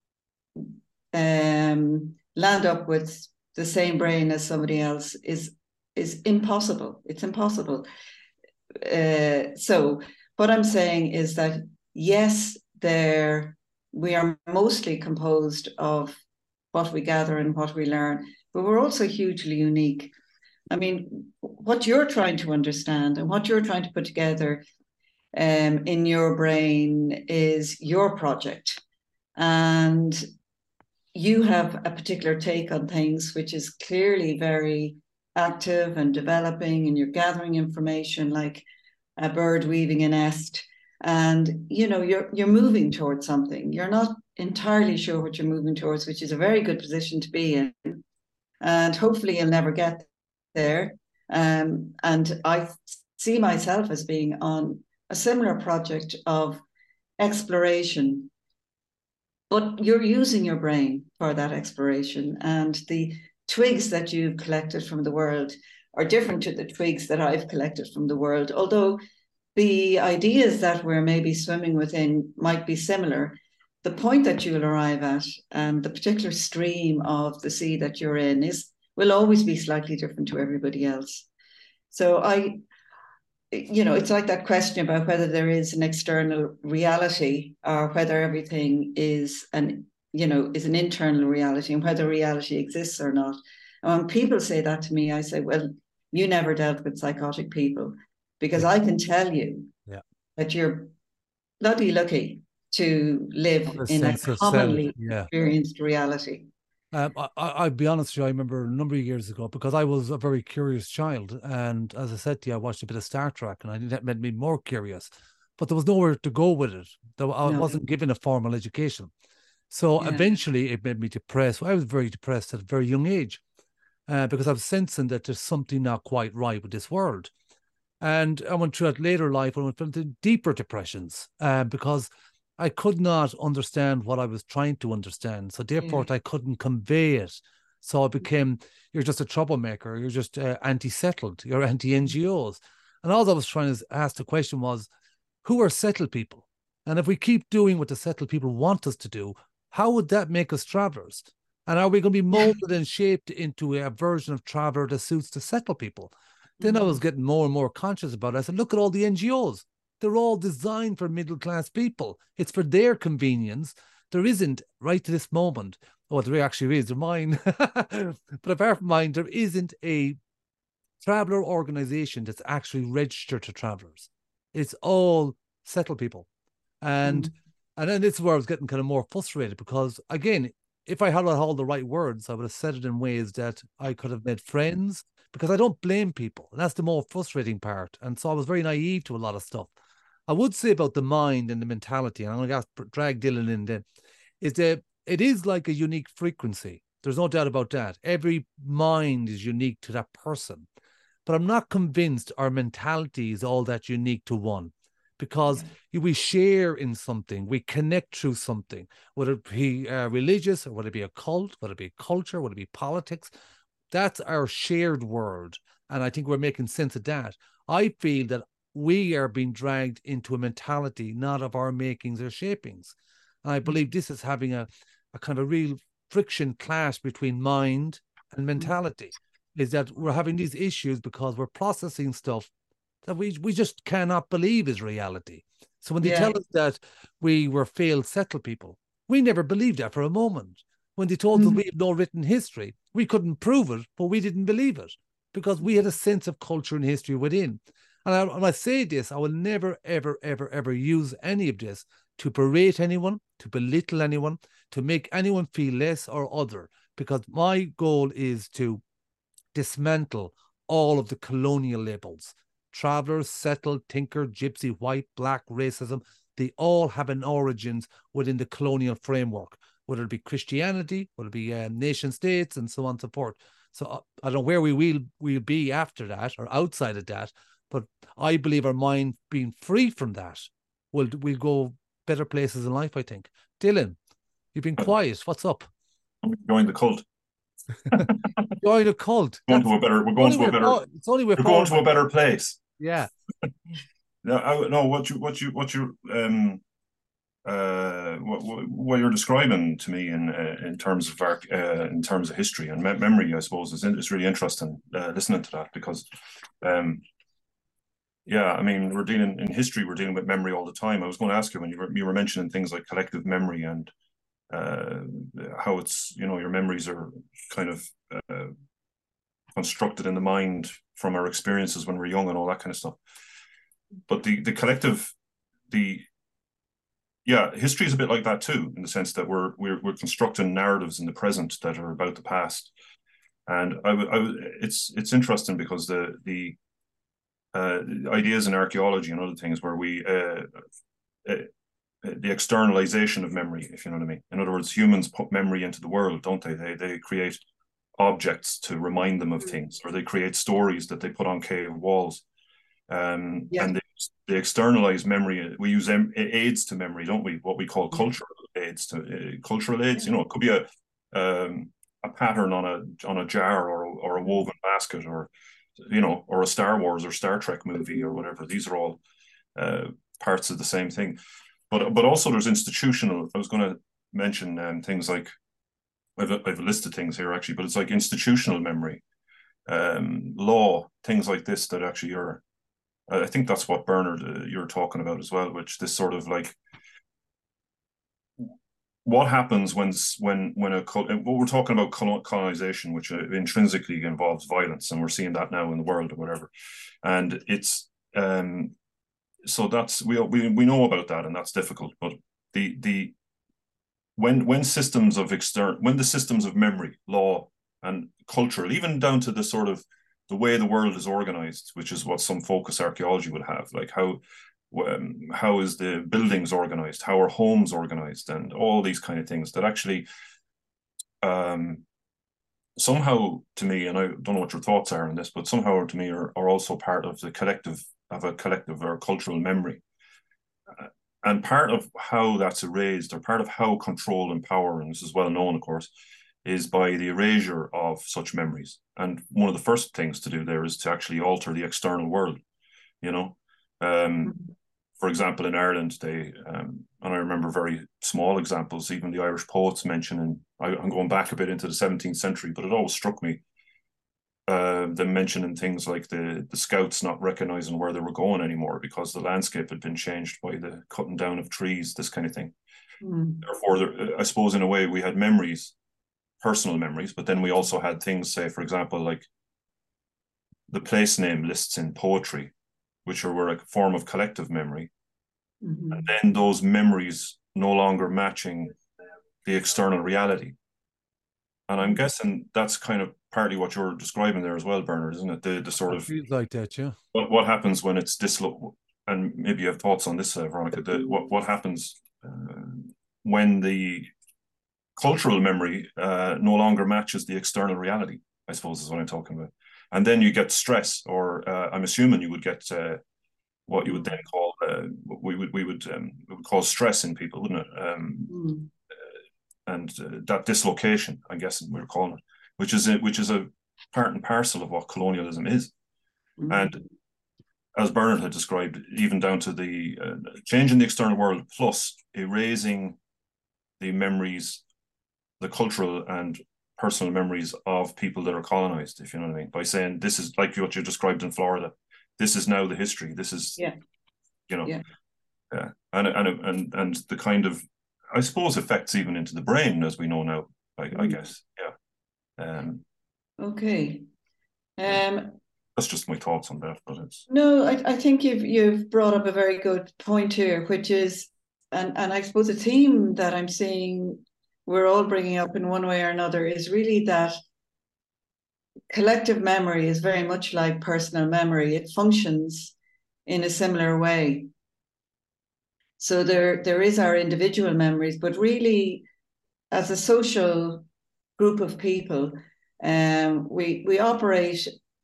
um, land up with the same brain as somebody else is is impossible. It's impossible. Uh, so what I'm saying is that, yes, there we are mostly composed of what we gather and what we learn, but we're also hugely unique. I mean, what you're trying to understand and what you're trying to put together um, in your brain is your project. And you have a particular take on things, which is clearly very active and developing, and you're gathering information like a bird weaving a nest. and you know you're you're moving towards something. You're not entirely sure what you're moving towards, which is a very good position to be in, and hopefully you'll never get there. Um, and I see myself as being on a similar project of exploration, but you're using your brain for that exploration, and the twigs that you've collected from the world are different to the twigs that I've collected from the world, although the ideas that we're maybe swimming within might be similar. The point that you'll arrive at and the particular stream of the sea that you're in is will always be slightly different to everybody else. So I, you know, it's like that question about whether there is an external reality or whether everything is an, you know, is an internal reality and whether reality exists or not. And when people say that to me, I say, well, you never dealt with psychotic people, because I can tell you yeah. that you're bloody lucky to live A in a sense of commonly self, yeah. experienced reality. Um, I, I'll be honest with you, I remember a number of years ago, because I was a very curious child. And as I said to you, I watched a bit of Star Trek, and I think that made me more curious. But there was nowhere to go with it. I No. wasn't given a formal education. So Yeah. eventually it made me depressed. I was very depressed at a very young age uh, because I was sensing that there's something not quite right with this world. And I went through that later life, I went into deeper depressions uh, because I could not understand what I was trying to understand. So therefore, yeah. I couldn't convey it. So it became, you're just a troublemaker. You're just uh, anti-settled. You're anti-N G Os. And all I was trying to ask the question was, who are settled people? And if we keep doing what the settled people want us to do, how would that make us travelers? And are we going to be molded and shaped into a version of traveler that suits the settled people? Then I was getting more and more conscious about it. I said, look at all the N G Os. They're all designed for middle-class people. It's for their convenience. There isn't, right to this moment, oh, there actually is, they're mine. But apart from mine, there isn't a traveller organisation that's actually registered to travellers. It's all settled people. And, mm. and then this is where I was getting kind of more frustrated because, again, if I had all the right words, I would have said it in ways that I could have made friends, because I don't blame people. And that's the more frustrating part. And so I was very naive to a lot of stuff. I would say about the mind and the mentality, and I'm going to drag Dylan in there, is that it is like a unique frequency. There's no doubt about that. Every mind is unique to that person. But I'm not convinced our mentality is all that unique to one, because we share in something, we connect through something, whether it be uh, religious, or whether it be a cult, whether it be culture, whether it be politics. That's our shared world. And I think we're making sense of that. I feel that we are being dragged into a mentality, not of our makings or shapings. And I believe this is having a, a kind of a real friction clash between mind and mentality, is that we're having these issues because we're processing stuff that we, we just cannot believe is reality. So when they yeah. tell us that we were failed settled people, we never believed that for a moment. When they told mm-hmm. us we have no written history, we couldn't prove it, but we didn't believe it because we had a sense of culture and history within. And I, when I say this, I will never, ever, ever, ever use any of this to berate anyone, to belittle anyone, to make anyone feel less or other, because my goal is to dismantle all of the colonial labels. Travelers, settled, tinker, gypsy, white, black, racism, they all have an origins within the colonial framework, whether it be Christianity, whether it be uh, nation states, and so on and so forth. So uh, I don't know where we will we'll be after that or outside of that, but I believe our mind being free from that will we'll go better places in life, I think. Dylan, you've been quiet. What's up? Join the cult. Join the cult. Going to a better, we're going to a better, for, it's only we're going to a better place. Yeah. No, I, no, what you, what you, what you, um, uh, what, what you're describing to me in uh, in terms of our, uh, in terms of history and me memory, I suppose, is it's really interesting uh, listening to that because, um, yeah, I mean, we're dealing in history, we're dealing with memory all the time. I was going to ask you when you were you were mentioning things like collective memory and uh, how it's, you know, your memories are kind of uh, constructed in the mind from our experiences when we're young and all that kind of stuff. But the the collective, the yeah, history is a bit like that too, in the sense that we're we're we're constructing narratives in the present that are about the past. And I would I would it's it's interesting because the the uh, ideas in archaeology and other things where we uh, the externalization of memory, if you know what I mean. In other words, humans put memory into the world, don't they? They they create objects to remind them of things, or they create stories that they put on cave walls. Um, yeah. And they, they externalize memory. We use aids to memory, don't we? What we call cultural aids to uh, cultural aids. You know, it could be a um, a pattern on a on a jar, or or a woven basket, or you know, or a Star Wars or Star Trek movie or whatever. These are all uh, parts of the same thing. But but also there's institutional. I was going to mention um, things like I've I've listed things here actually, but it's like institutional memory, um, law, things like this that actually are. I think that's what Bernard uh, you're talking about as well, which this sort of like what happens when when when a what we're talking about colonization, which intrinsically involves violence, and we're seeing that now in the world or whatever, and it's um so that's we we we know about that, and that's difficult. But the the when when systems of external when the systems of memory, law, and cultural, even down to the sort of the way the world is organized, which is what some focus archaeology would have, like how um, how is the buildings organized, how are homes organized, and all these kind of things that actually um, somehow to me, and I don't know what your thoughts are on this, but somehow to me are, are also part of the collective of a collective or cultural memory. Uh, and part of how that's erased, or part of how control and power, and this is well known, of course, is by the erasure of such memories. And one of the first things to do there is to actually alter the external world, you know. Um, for example, in Ireland, they, um, and I remember very small examples, even the Irish poets mention, and I, I'm going back a bit into the seventeenth century, but it always struck me, uh, them mentioning things like the, the scouts not recognizing where they were going anymore because the landscape had been changed by the cutting down of trees, this kind of thing. Mm. Therefore, there, I suppose in a way we had memories, personal memories, but then we also had things, say, for example, like the place name lists in poetry, which are, were a form of collective memory. Mm-hmm. And then those memories no longer matching the external reality. And I'm guessing that's kind of partly what you're describing there as well, Bernard, isn't it? The the sort of feels like that, yeah. What what happens when it's dislo- and maybe you have thoughts on this, uh, Veronica. The, what what happens uh, when the cultural memory uh, no longer matches the external reality, I suppose is what I'm talking about. And then you get stress, or uh, I'm assuming you would get uh, what you would then call uh, we would we would um, we would call stress in people, wouldn't it? Um, mm. uh, and uh, that dislocation, I guess we're calling it, which is a, which is a part and parcel of what colonialism is. Mm. And as Bernard had described, even down to the uh, change in the external world, plus erasing the memories, the cultural and personal memories of people that are colonized, if you know what I mean, by saying this is like what you described in Florida. This is now the history. This is, yeah. you know, yeah. yeah. And, and, and, and the kind of, I suppose, effects even into the brain, as we know now, I, mm. I guess. Yeah. Um, okay. Um, yeah. That's just my thoughts on that, but it's. No, I, I think you've, you've brought up a very good point here, which is, and, and I suppose a theme that I'm seeing we're all bringing up in one way or another is really that collective memory is very much like personal memory. It functions in a similar way. So there, there is our individual memories, but really as a social group of people, um, we, we operate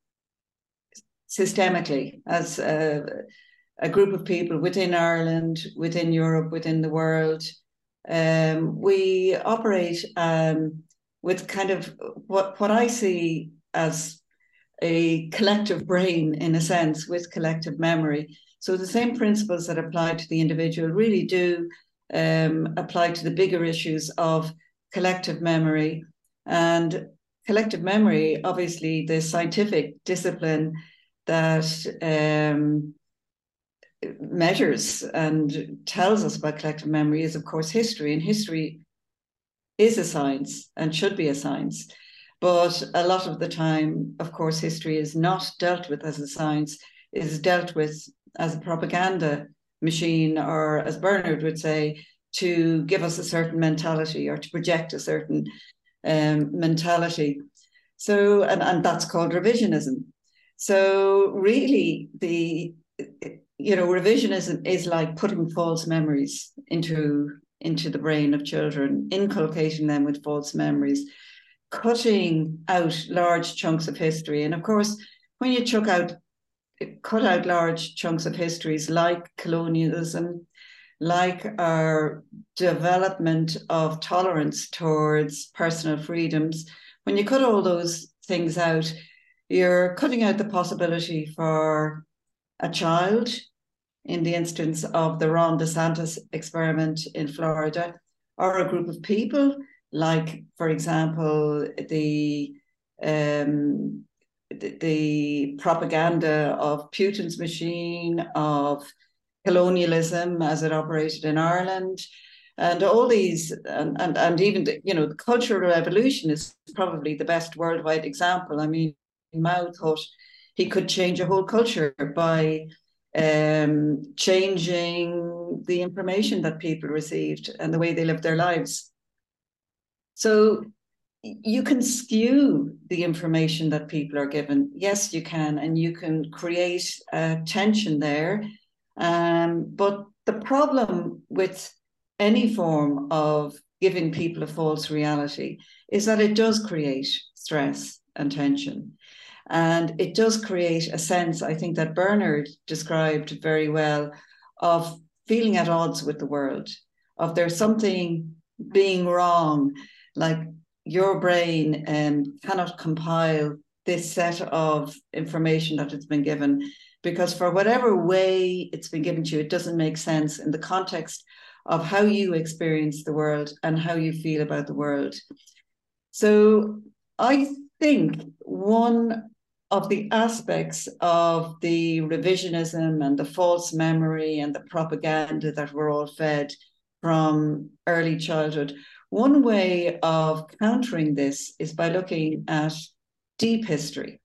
systemically as a, a group of people within Ireland, within Europe, within the world. Um, we operate um, with kind of what, what I see as a collective brain, in a sense, with collective memory. So the same principles that apply to the individual really do um, apply to the bigger issues of collective memory. And collective memory, obviously, the scientific discipline that um, measures and tells us about collective memory is, of course, history. And history is a science and should be a science. But a lot of the time, of course, history is not dealt with as a science, it is dealt with as a propaganda machine, or as Bernard would say, to give us a certain mentality or to project a certain um, mentality. So, and, and that's called revisionism. So really, the you know, revisionism is like putting false memories into, into the brain of children, inculcating them with false memories, cutting out large chunks of history. And of course, when you chuck out, cut out large chunks of histories like colonialism, like our development of tolerance towards personal freedoms, when you cut all those things out, you're cutting out the possibility for a child, in the instance of the Ron DeSantis experiment in Florida, or a group of people, like, for example, the um, the, the propaganda of Putin's machine, of colonialism as it operated in Ireland, and all these, and, and, and even, the, you know, the Cultural Revolution is probably the best worldwide example. I mean, Mao thought he could change a whole culture by um, changing the information that people received and the way they lived their lives. So you can skew the information that people are given. Yes, you can, and you can create a tension there. Um, but the problem with any form of giving people a false reality is that it does create stress and tension. And it does create a sense, I think, that Bernard described very well, of feeling at odds with the world, of there's something being wrong, like your brain um, cannot compile this set of information that it's been given, because for whatever way it's been given to you, it doesn't make sense in the context of how you experience the world and how you feel about the world. So I think one of the aspects of the revisionism and the false memory and the propaganda that we're all fed from early childhood, one way of countering this is by looking at deep history.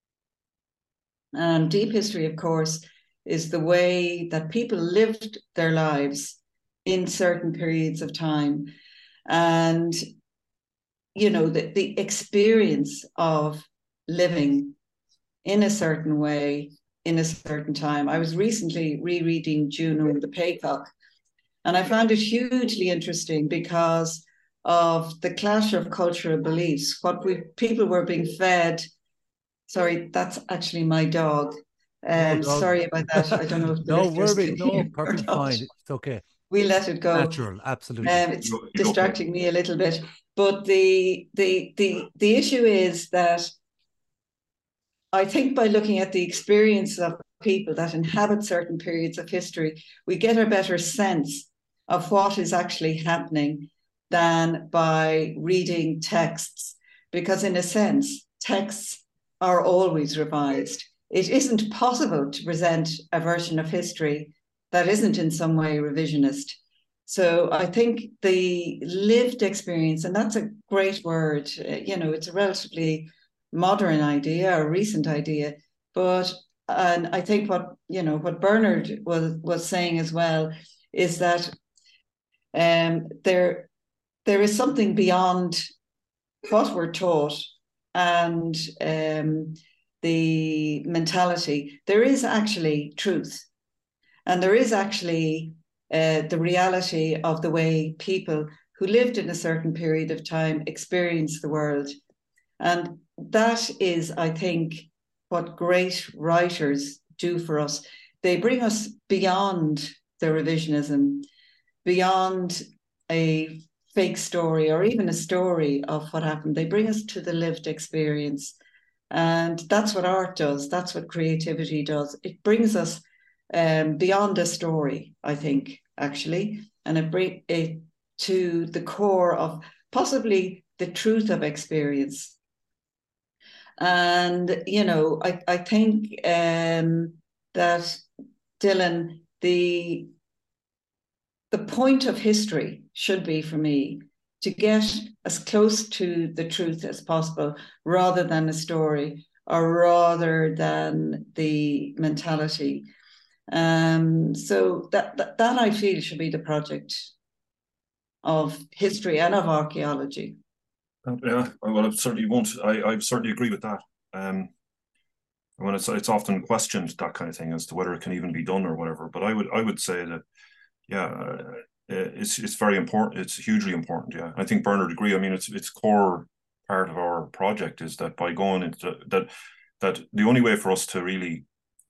And deep history, of course, is the way that people lived their lives in certain periods of time. And, you know, the, the experience of living in a certain way, in a certain time. I was recently rereading Juno the Paycock, and I found it hugely interesting because of the clash of cultural beliefs. What we people were being fed. Sorry, that's actually my dog. Um, no, dog. Sorry about that. I don't know if the no worry, no, perfectly fine. It's okay. We let it go. Natural, absolutely. Um, it's You're distracting okay. me a little bit, but the the the the issue is that I think by looking at the experience of people that inhabit certain periods of history, we get a better sense of what is actually happening than by reading texts, because in a sense, texts are always revised. It isn't possible to present a version of history that isn't in some way revisionist. So I think the lived experience, and that's a great word, you know, it's a relatively modern idea, a recent idea, but and I think what you know what Bernard was was saying as well is that um, there there is something beyond what we're taught and um, the mentality. There is actually truth, and there is actually uh, the reality of the way people who lived in a certain period of time experience the world. And that is, I think, what great writers do for us. They bring us beyond the revisionism, beyond a fake story or even a story of what happened. They bring us to the lived experience. And that's what art does. That's what creativity does. It brings us um, beyond a story, I think, actually, and it brings it to the core of possibly the truth of experience. And, you know, I, I think um, that, Dylan, the, the point of history should be, for me, to get as close to the truth as possible, rather than a story or rather than the mentality. Um, so that, that, that I feel should be the project of history and of archaeology. Yeah, well, I certainly won't. I, I certainly agree with that. Um, when it's it's often questioned, that kind of thing, as to whether it can even be done or whatever. But I would I would say that, yeah, uh, it's it's very important. It's hugely important. Yeah, I think Bernard agree. I mean, it's it's core part of our project is that by going into that that the only way for us to really,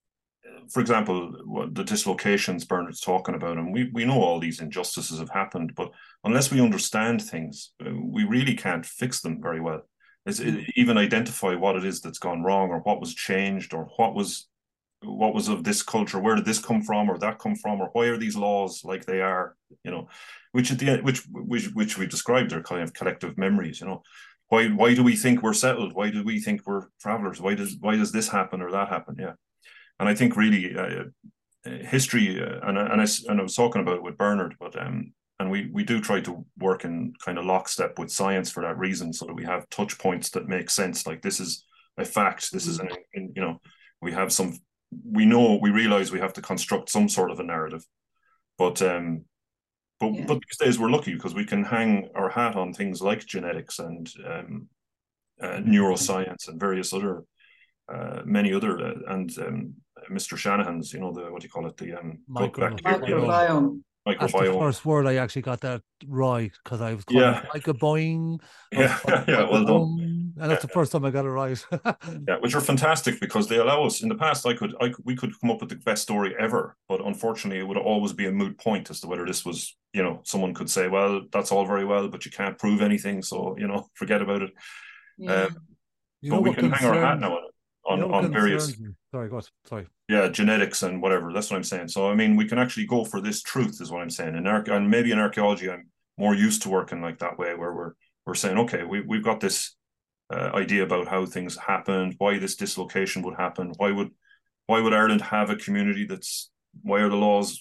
for example, what the dislocations Bernard's talking about, and we we know all these injustices have happened, but unless we understand things, uh, we really can't fix them very well. It's, it, even identify what it is that's gone wrong, or what was changed, or what was what was of this culture, where did this come from or that come from, or why are these laws like they are, you know, which at the end, which which which we described are kind of collective memories, you know. Why why do we think we're settled? Why do we think we're travelers? Why does why does this happen or that happen? Yeah. And I think really uh, history, uh, and, and, I, and I was talking about it with Bernard, but um, and we, we do try to work in kind of lockstep with science for that reason, so that we have touch points that make sense. Like, this is a fact, this is, an, you know, we have some, we know, we realize we have to construct some sort of a narrative. But um, but, yeah. but these days we're lucky because we can hang our hat on things like genetics and um, uh, neuroscience and various other, uh, many other, uh, and um, Mister Shanahan's, you know, the, what do you call it? The um, Micro, microbiome. Microbiome. That's the first word I actually got that right, because I was calling yeah. it microbiome. Yeah, yeah, yeah, well done. And that's the first time I got it right. Yeah, which are fantastic because they allow us. In the past, I could, I we could come up with the best story ever, but unfortunately, it would always be a moot point as to whether this was, you know, someone could say, well, that's all very well, but you can't prove anything, so, you know, forget about it. Yeah. Um, you but we can hang our hat now on it. On, you know on various sorry go on, sorry yeah genetics and whatever. That's what I'm saying. So I mean, we can actually go for this truth is what I'm saying. And, and maybe in archaeology I'm more used to working like that way, where we're we're saying, okay, we, we've got this uh, idea about how things happened, why this dislocation would happen, why would why would Ireland have a community that's, why are the laws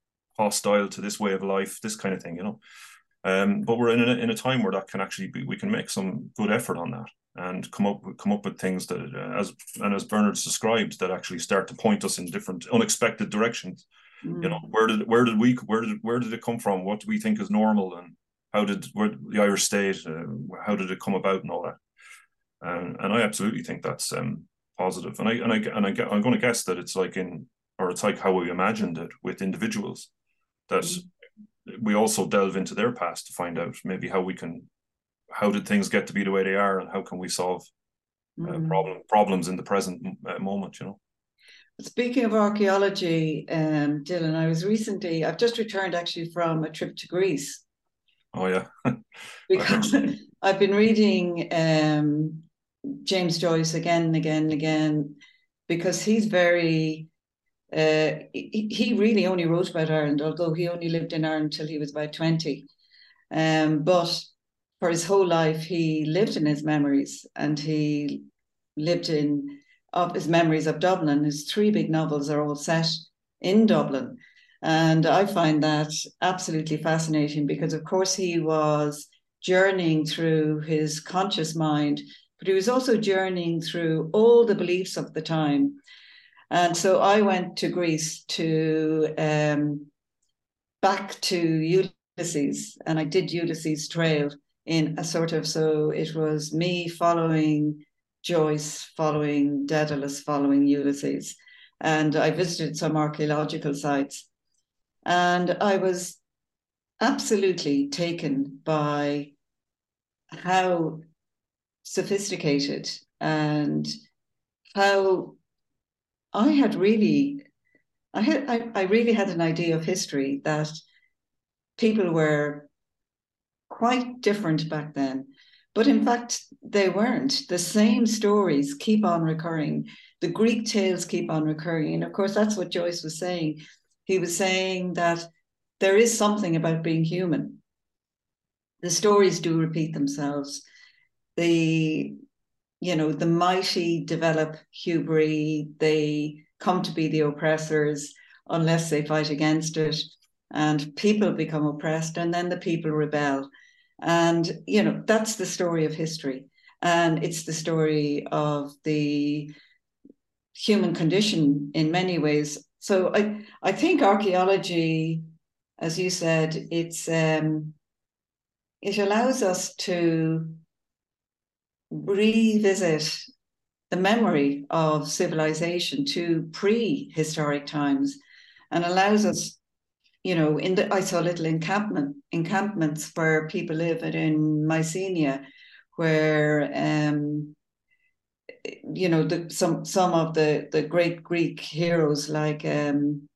hostile to this way of life, this kind of thing, you know. Um, but we're in a, in a time where that can actually be, we can make some good effort on that and come up come up with things that, uh, as and as Bernard's described, that actually start to point us in different unexpected directions. Mm. You know, where did where did we where did where did it come from? What do we think is normal, and how did where, the Irish state, uh, how did it come about, and all that? And and I absolutely think that's um, positive. And I and I and I I'm going to guess that it's like in, or it's like how we imagined it with individuals, that mm. we also delve into their past to find out maybe how we can. How did things get to be the way they are, and how can we solve uh, mm. problem problems in the present uh, moment? You know. Speaking of archaeology, um, Dylan, I was recently, I've just returned actually from a trip to Greece. Oh yeah, because I've been reading um, James Joyce again and again and again, because he's very. Uh, he, he really only wrote about Ireland, although he only lived in Ireland until he was about twenty. Um, but for his whole life, he lived in his memories, and he lived in of his memories of Dublin. His three big novels are all set in Dublin. And I find that absolutely fascinating because, of course, he was journeying through his conscious mind, but he was also journeying through all the beliefs of the time. And so I went to Greece to um, back to Ulysses, and I did Ulysses Trail. In a sort of, so it was me following Joyce, following Daedalus, following Ulysses. And I visited some archaeological sites. And I was absolutely taken by how sophisticated and how I had really, I had, I, I really had an idea of history that people were quite different back then, but in fact they weren't. The same stories keep on recurring. The Greek tales keep on recurring, and of course that's what Joyce was saying. He was saying that there is something about being human. The stories do repeat themselves. The, you know, the mighty develop hubris. They come to be the oppressors unless they fight against it, and people become oppressed, and then the people rebel. And, you know, that's the story of history. And it's the story of the human condition in many ways. So I, I think archaeology, as you said, it's um, it allows us to revisit the memory of civilization to prehistoric times, and allows us, you know, in the I saw little encampment encampments where people live in Mycenae, where um, you know, the, some some of the the great Greek heroes like um,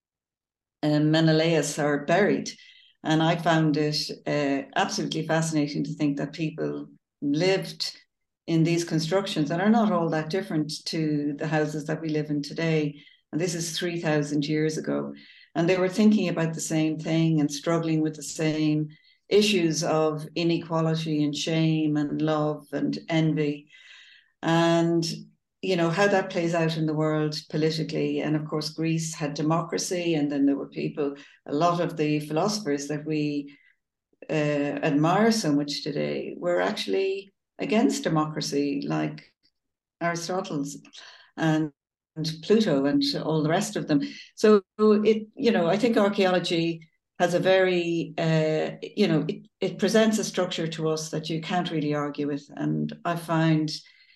um, Menelaus are buried, and I found it uh, absolutely fascinating to think that people lived in these constructions that are not all that different to the houses that we live in today. And this is three thousand years ago. And they were thinking about the same thing and struggling with the same issues of inequality and shame and love and envy. And, you know, how that plays out in the world politically. And of course, Greece had democracy. And then there were people, a lot of the philosophers that we uh, admire so much today were actually against democracy, like Aristotle's and, and Pluto and all the rest of them. So it, you know, I think archaeology has a very, uh, you know, it, it presents a structure to us that you can't really argue with. And I find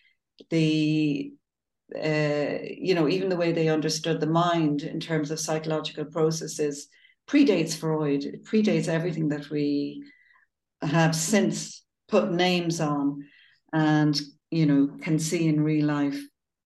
the, uh, you know, even the way they understood the mind in terms of psychological processes predates Freud, it predates everything that we have since put names on and, you know, can see in real life.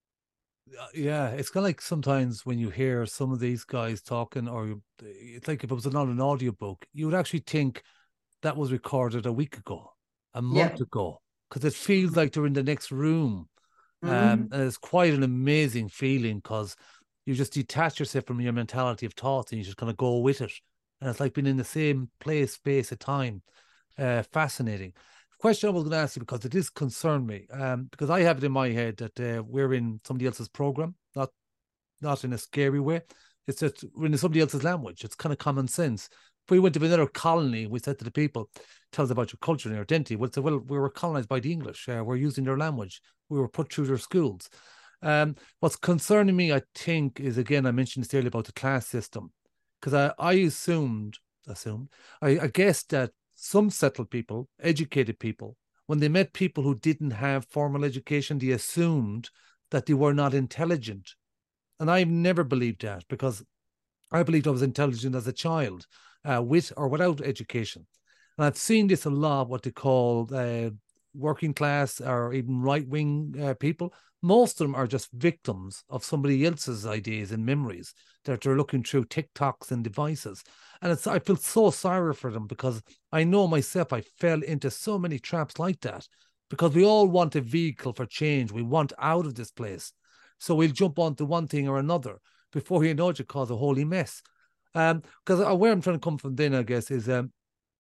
Yeah, it's kind of like sometimes when you hear some of these guys talking, or it's like if it was not an audiobook, you would actually think that was recorded a week ago, a month yeah. ago, because it feels like they're in the next room. Mm-hmm. Um, and it's quite an amazing feeling because you just detach yourself from your mentality of thoughts and you just kind of go with it. And it's like being in the same place, space, of time. Uh, fascinating. Question I was going to ask you, because it is concerned me, um, because I have it in my head that uh, we're in somebody else's program, not not in a scary way. It's just we're in somebody else's language. It's kind of common sense. If we went to another colony, we said to the people, tell us about your culture and your identity. We'll say, well, we were colonized by the English. Uh, we're using their language. We were put through their schools. Um, what's concerning me, I think, is, again, I mentioned this earlier about the class system, because I, I assumed, assumed, I, I guessed that some settled people, educated people, when they met people who didn't have formal education, they assumed that they were not intelligent. And I've never believed that, because I believed I was intelligent as a child, uh, with or without education. And I've seen this a lot, what they call uh, working class or even right-wing uh, people. Most of them are just victims of somebody else's ideas and memories that they're looking through TikToks and devices. And it's, I feel so sorry for them, because I know myself, I fell into so many traps like that, because we all want a vehicle for change. We want out of this place. So we'll jump onto one thing or another. Before you know it, you cause a holy mess. Um, because where I'm trying to come from then, I guess, is um,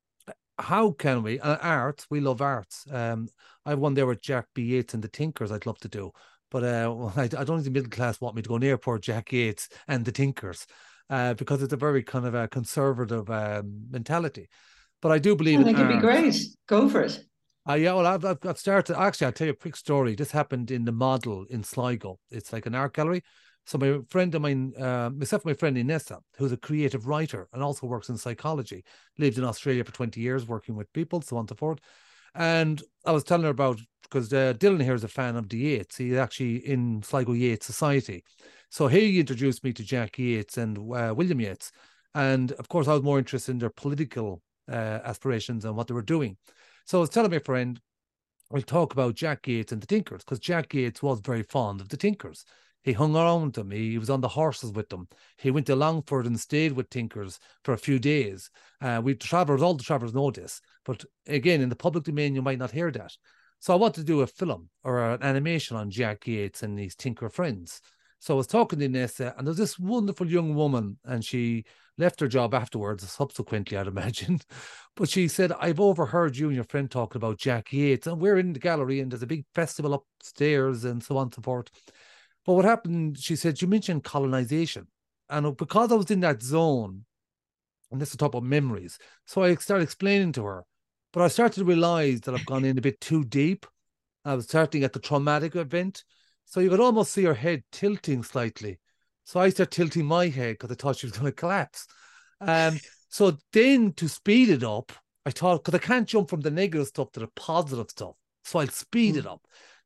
how can we, uh, arts, we love arts. Um, I have one there with Jack B. Yeats and the Tinkers I'd love to do. But uh, I, I don't think the middle class want me to go near poor Jack Yeats and the Tinkers, uh, because it's a very kind of a conservative um, mentality. But I do believe I in think it'd be great. Go for it. Uh, yeah, well, I've, I've, I've started, actually, I'll tell you a quick story. This happened in the Model in Sligo. It's like an art gallery. So my friend of mine, uh, myself and my friend Inessa, who's a creative writer and also works in psychology, lived in Australia for twenty years working with people, so on and so forth. And I was telling her about, because uh, Dylan here is a fan of the Yeats. He's actually in Sligo Yeats Society. So he introduced me to Jack Yeats and uh, William Yeats. And of course, I was more interested in their political uh, aspirations and what they were doing. So I was telling my friend, we'll talk about Jack Yeats and the Tinkers, because Jack Yeats was very fond of the Tinkers. He hung around them. He was on the horses with them. He went to Longford and stayed with Tinkers for a few days. Uh, we travellers, all the travellers know this. But again, in the public domain, you might not hear that. So I wanted to do a film or an animation on Jack Yeats and his Tinker friends. So I was talking to Nessa, and there's this wonderful young woman, and she left her job afterwards, subsequently, I'd imagine. But she said, I've overheard you and your friend talking about Jack Yeats, and we're in the gallery, and there's a big festival upstairs, and so on and so forth. But what happened, she said, you mentioned colonization. And because I was in that zone, and this is talk about memories, so I started explaining to her. But I started to realize that I've gone in a bit too deep. I was starting at the traumatic event. So you could almost see her head tilting slightly. So I started tilting my head because I thought she was going to collapse. Um, so then to speed it up, I thought, because I can't jump from the negative stuff to the positive stuff. So I'll speed mm. it up.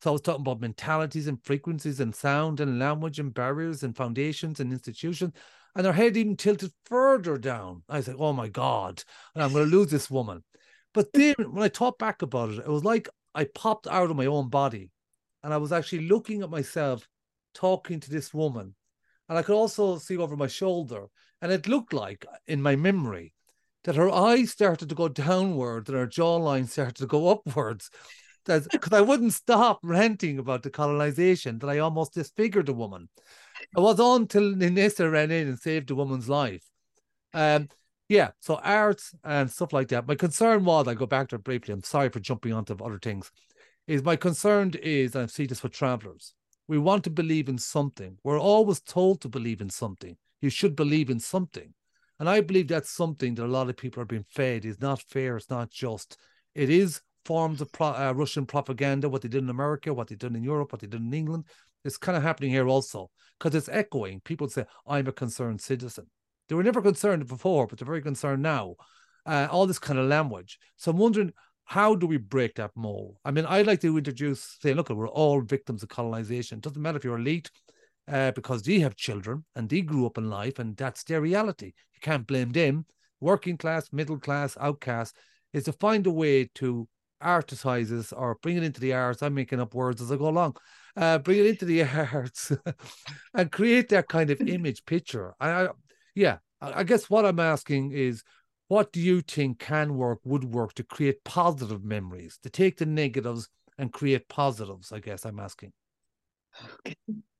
So I was talking about mentalities and frequencies and sound and language and barriers and foundations and institutions. And her head even tilted further down. I was like, oh my God, and I'm going to lose this woman. But then when I thought back about it, it was like I popped out of my own body and I was actually looking at myself talking to this woman. And I could also see over my shoulder. And it looked like, in my memory, that her eyes started to go downwards and her jawline started to go upwards. Because I wouldn't stop ranting about the colonization that I almost disfigured the woman. It was on until Ninissa ran in and saved the woman's life. Um, yeah, so arts and stuff like that. My concern was, I go back to it briefly, I'm sorry for jumping onto other things, is my concern is, and I see this with travellers, we want to believe in something. We're always told to believe in something. You should believe in something. And I believe that's something that a lot of people are being fed is not fair, it's not just. It is forms of pro uh, Russian propaganda, what they did in America, what they did in Europe, what they did in England. It's kind of happening here also, because it's echoing. People say, I'm a concerned citizen. They were never concerned before, but they're very concerned now. Uh, all this kind of language. So I'm wondering, how do we break that mold? I mean, I'd like to introduce, say, look, we're all victims of colonization. It doesn't matter if you're elite, uh, because they have children and they grew up in life and that's their reality. You can't blame them. Working class, middle class, outcast, is to find a way to articize this or bring it into the arts. I'm making up words as I go along. Uh, bring it into the arts and create that kind of image picture. I, I yeah, I, I guess what I'm asking is, what do you think can work, would work to create positive memories, to take the negatives and create positives? I guess I'm asking. Okay.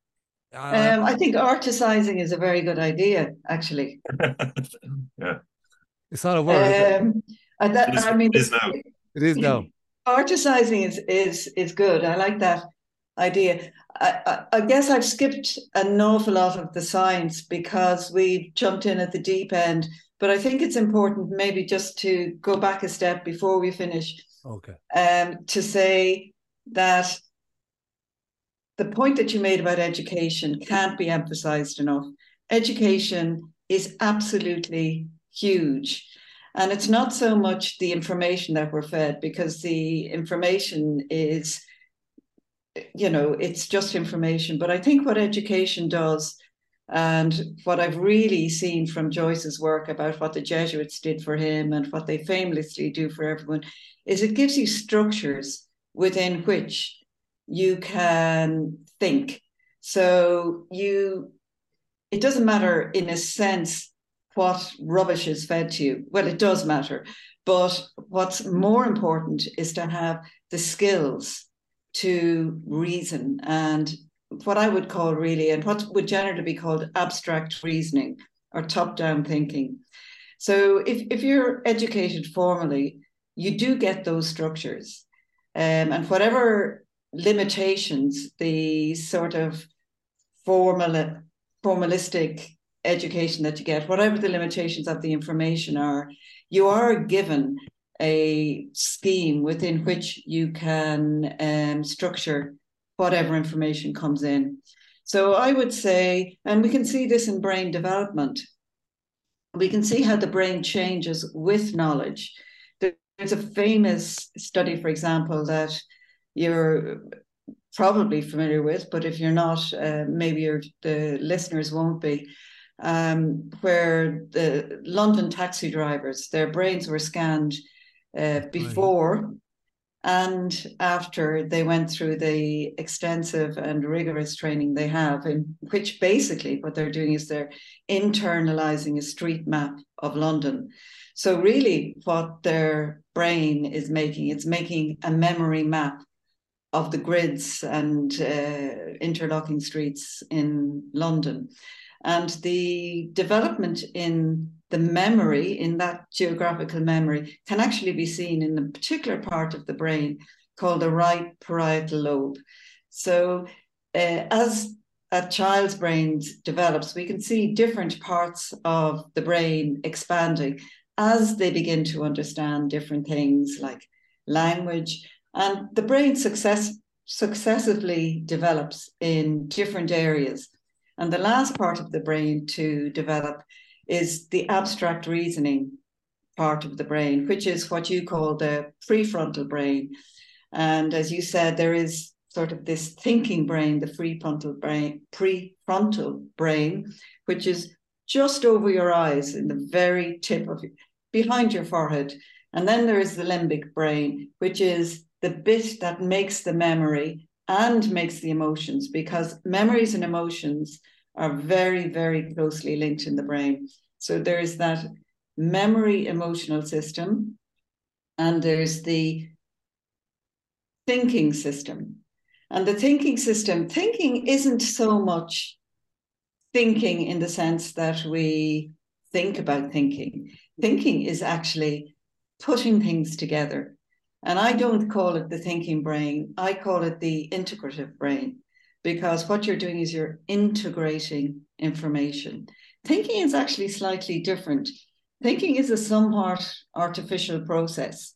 Uh, um, I think articizing is a very good idea, actually. Yeah. It's not a word, is it? Um, I, that, It is, I mean, it is now. It is now. Articizing is is is good. I like that idea. I, I, I guess I've skipped an awful lot of the science because we've jumped in at the deep end. But I think it's important maybe just to go back a step before we finish. Okay. Um, to say that the point that you made about education can't be emphasized enough. Education is absolutely huge. And it's not so much the information that we're fed, because the information is, you know, it's just information. But I think what education does, and what I've really seen from Joyce's work about what the Jesuits did for him and what they famously do for everyone, is it gives you structures within which you can think. So you, it doesn't matter in a sense what rubbish is fed to you. Well, it does matter. But what's more important is to have the skills to reason, and what I would call really, and what would generally be called abstract reasoning or top-down thinking. So if, if you're educated formally, you do get those structures. Um, and whatever limitations the sort of formal, formalistic education that you get, whatever the limitations of the information are, you are given a scheme within which you can um, structure whatever information comes in. So I would say, and we can see this in brain development, we can see how the brain changes with knowledge. There's a famous study, for example, that you're probably familiar with, but if you're not, uh, maybe you're, the listeners won't be, um, where the London taxi drivers, their brains were scanned uh, before and after they went through the extensive and rigorous training they have, in which basically what they're doing is they're internalizing a street map of London. So really what their brain is making, it's making a memory map of the grids and uh, interlocking streets in London. And the development in the memory, in that geographical memory, can actually be seen in a particular part of the brain called the right parietal lobe. So uh, as a child's brain develops, we can see different parts of the brain expanding as they begin to understand different things like language. And the brain success, successively develops in different areas. And the last part of the brain to develop is the abstract reasoning part of the brain, which is what you call the prefrontal brain. And as you said, there is sort of this thinking brain, the prefrontal brain, prefrontal brain, which is just over your eyes in the very tip of behind your forehead. And then there is the limbic brain, which is the bit that makes the memory and makes the emotions, because memories and emotions are very, very closely linked in the brain. So there's that memory emotional system, and there's the thinking system. And the thinking system, thinking isn't so much thinking in the sense that we think about thinking. Thinking is actually putting things together. And I don't call it the thinking brain, I call it the integrative brain, because what you're doing is you're integrating information. Thinking is actually slightly different. Thinking is a somewhat artificial process.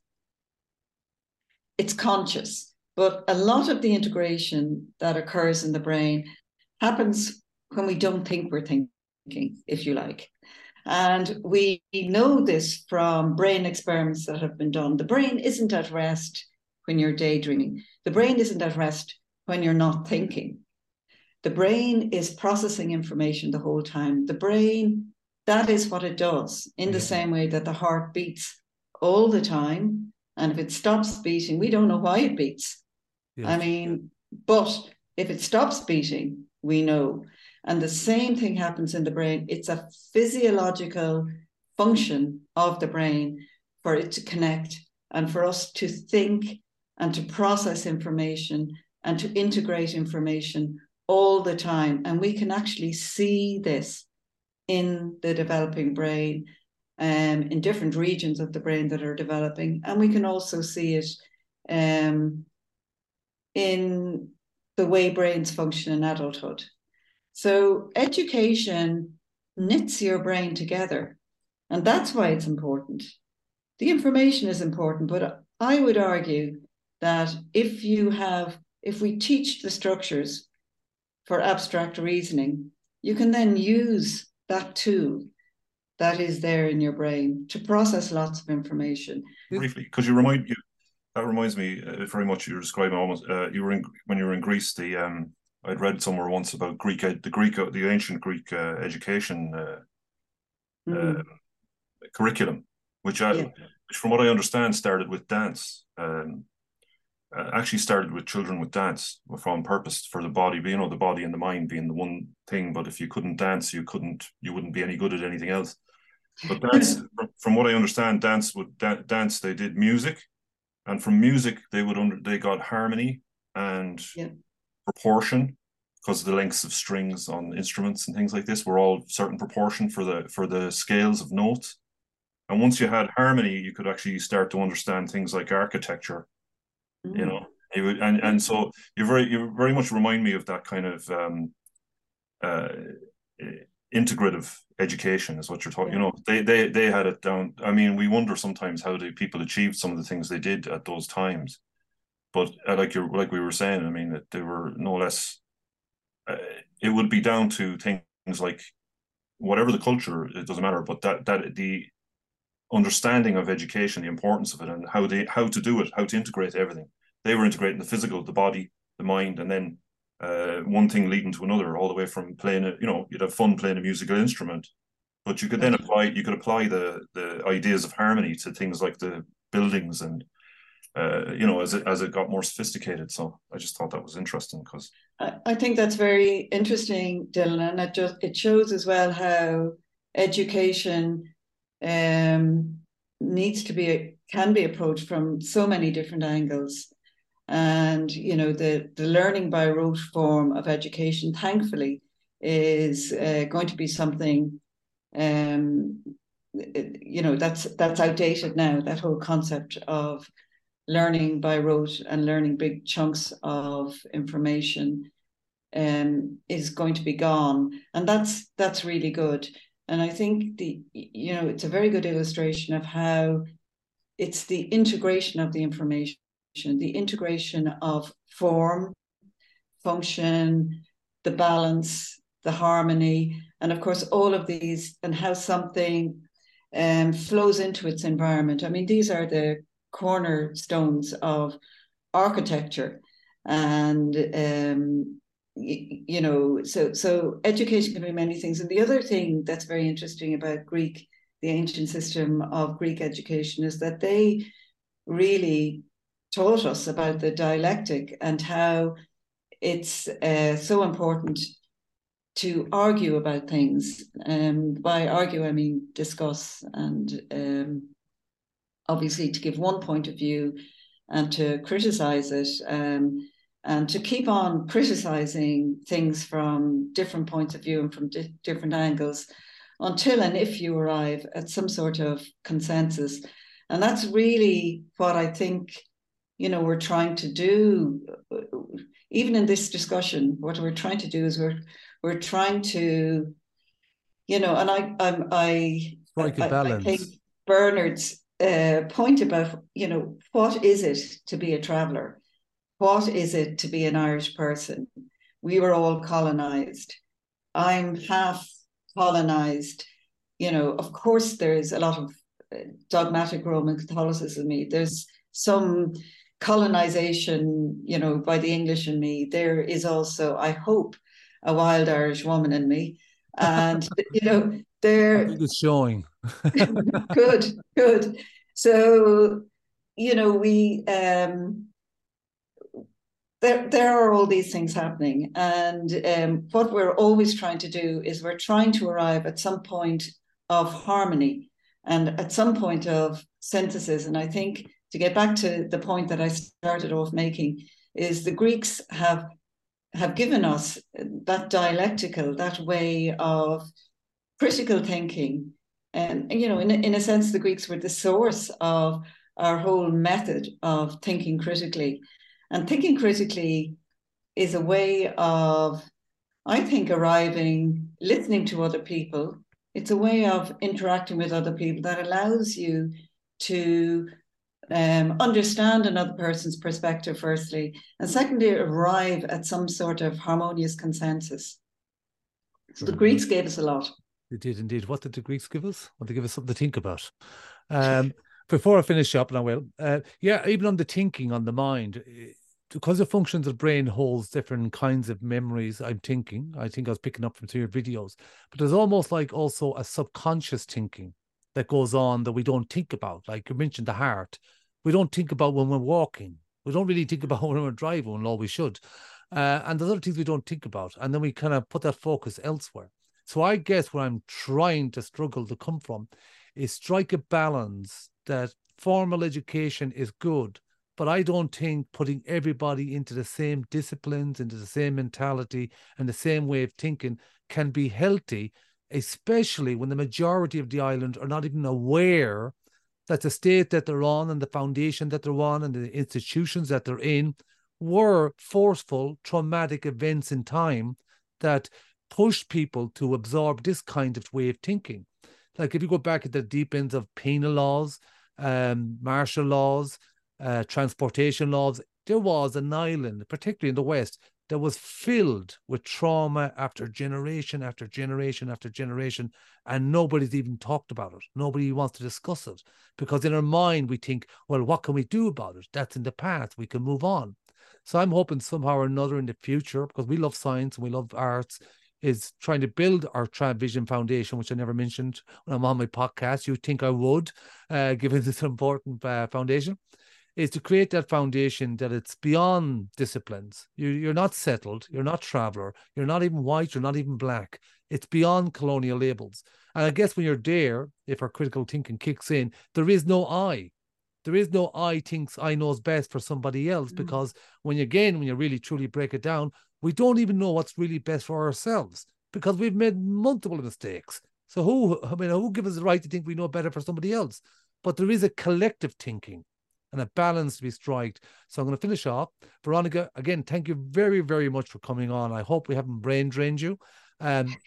It's conscious, but a lot of the integration that occurs in the brain happens when we don't think we're thinking, if you like. And we know this from brain experiments that have been done. The brain isn't at rest when you're daydreaming. The brain isn't at rest when you're not thinking. The brain is processing information the whole time. The brain, that is what it does, in the same way that the heart beats all the time. And if it stops beating, we don't know why it beats. Yes. I mean, but if it stops beating, we know. And the same thing happens in the brain. It's a physiological function of the brain for it to connect and for us to think and to process information and to integrate information all the time. And we can actually see this in the developing brain, um, in different regions of the brain that are developing. And we can also see it um, in the way brains function in adulthood. So education knits your brain together, and that's why it's important. The information is important, but I would argue that if you have, if we teach the structures for abstract reasoning, you can then use that tool that is there in your brain to process lots of information. Briefly, because you remind you, that reminds me uh, very much. You're describing almost. Uh, you were in when you were in Greece. The um, I'd read somewhere once about Greek, the Greek, the ancient Greek uh, education uh, mm. uh, curriculum, which, I, yeah. which, from what I understand, started with dance. Um, uh, actually, started with children with dance, on purpose for the body. You know, the body and the mind being the one thing. But if you couldn't dance, you couldn't, you wouldn't be any good at anything else. But dance, from what I understand, dance would da dance. They did music, and from music they would under they got harmony and. Yeah. Proportion, because the lengths of strings on instruments and things like this were all certain proportion for the for the scales of notes. And once you had harmony, you could actually start to understand things like architecture. Mm. You know, you would, and and so you very you very much remind me of that kind of um, uh, integrative education is what you're talking. Yeah. You know, they they they had it down. I mean, we wonder sometimes how the people achieved some of the things they did at those times. But uh, like you like we were saying, I mean, that they were no less. Uh, it would be down to things like whatever the culture, it doesn't matter. But that that the understanding of education, the importance of it, and how they how to do it, how to integrate everything. They were integrating the physical, the body, the mind, and then uh, one thing leading to another, all the way from playing a, you know, you'd have fun playing a musical instrument, but you could then apply you could apply the the ideas of harmony to things like the buildings and. Uh, you know, as it as it got more sophisticated. So I just thought that was interesting because I, I think that's very interesting, Dylan, and it just it shows as well how education um, needs to be can be approached from so many different angles. And you know, the the learning by rote form of education, thankfully, is uh, going to be something. Um, you know, that's that's outdated now. That whole concept of learning by rote and learning big chunks of information um, is going to be gone. And that's that's really good. And I think the you know it's a very good illustration of how it's the integration of the information, the integration of form, function, the balance, the harmony, and of course all of these, and how something um, flows into its environment. I mean, these are the cornerstones of architecture. And, um, you, you know, so, so education can be many things. And the other thing that's very interesting about Greek, the ancient system of Greek education, is that they really taught us about the dialectic and how it's uh, so important to argue about things. Um, by argue, I mean discuss, and um, obviously to give one point of view and to criticize it, um, and to keep on criticizing things from different points of view and from di- different angles until and if you arrive at some sort of consensus. And that's really what I think, you know, we're trying to do. Even in this discussion, what we're trying to do is we're we're trying to, you know, and I I'm, I Strike a I, balance. I think Bernard's uh, point about, you know, what is it to be a traveller? What is it to be an Irish person? We were all colonized. I'm half colonized. You know, of course, there's a lot of dogmatic Roman Catholicism in me. There's some colonization, you know, by the English in me. There is also, I hope, a wild Irish woman in me. And, you know, there... I think it's showing. Good, good. So, you know, we... Um, There, there are all these things happening. And um, what we're always trying to do is we're trying to arrive at some point of harmony and at some point of synthesis. And I think, to get back to the point that I started off making, is the Greeks have, have given us that dialectical, that way of critical thinking. And, you know, in, in a sense, the Greeks were the source of our whole method of thinking critically. And thinking critically is a way of, I think, arriving, listening to other people. It's a way of interacting with other people that allows you to um, understand another person's perspective, firstly, and secondly, arrive at some sort of harmonious consensus. So the Greeks gave us a lot. They did indeed. What did the Greeks give us? Well, they give us something to think about. Um, Before I finish up, and I will, uh, yeah, even on the thinking, on the mind, because the functions of the brain holds different kinds of memories, I'm thinking, I think I was picking up from some of your videos, but there's almost like also a subconscious thinking that goes on that we don't think about. Like you mentioned, the heart. We don't think about when we're walking. We don't really think about when we're driving, although we should. Uh, and there's other things we don't think about. And then we kind of put that focus elsewhere. So I guess where I'm trying to struggle to come from is strike a balance that formal education is good, but I don't think putting everybody into the same disciplines, into the same mentality and the same way of thinking can be healthy, especially when the majority of the island are not even aware that the state that they're on and the foundation that they're on and the institutions that they're in were forceful, traumatic events in time that pushed people to absorb this kind of way of thinking. Like if you go back at the deep ends of penal laws, um, martial laws, uh, transportation laws, there was an island, particularly in the West, that was filled with trauma after generation after generation after generation, and nobody's even talked about it. Nobody wants to discuss it because in our mind we think, well, what can we do about it? That's in the past. We can move on. So I'm hoping somehow or another in the future, because we love science and we love arts, is trying to build our TravVision Foundation, which I never mentioned when I'm on my podcast. You think I would, uh, given this important uh, foundation, is to create that foundation that it's beyond disciplines. You, you're not settled, you're not traveller, you're not even white, you're not even black. It's beyond colonial labels. And I guess when you're there, if our critical thinking kicks in, there is no I. There is no I thinks I knows best for somebody else, mm. because when you, again, when you really truly break it down, we don't even know what's really best for ourselves because we've made multiple mistakes. So who, I mean, who gives us the right to think we know better for somebody else? But there is a collective thinking and a balance to be striked. So I'm going to finish off. Veronica, again, thank you very, very much for coming on. I hope we haven't brain drained you. Um,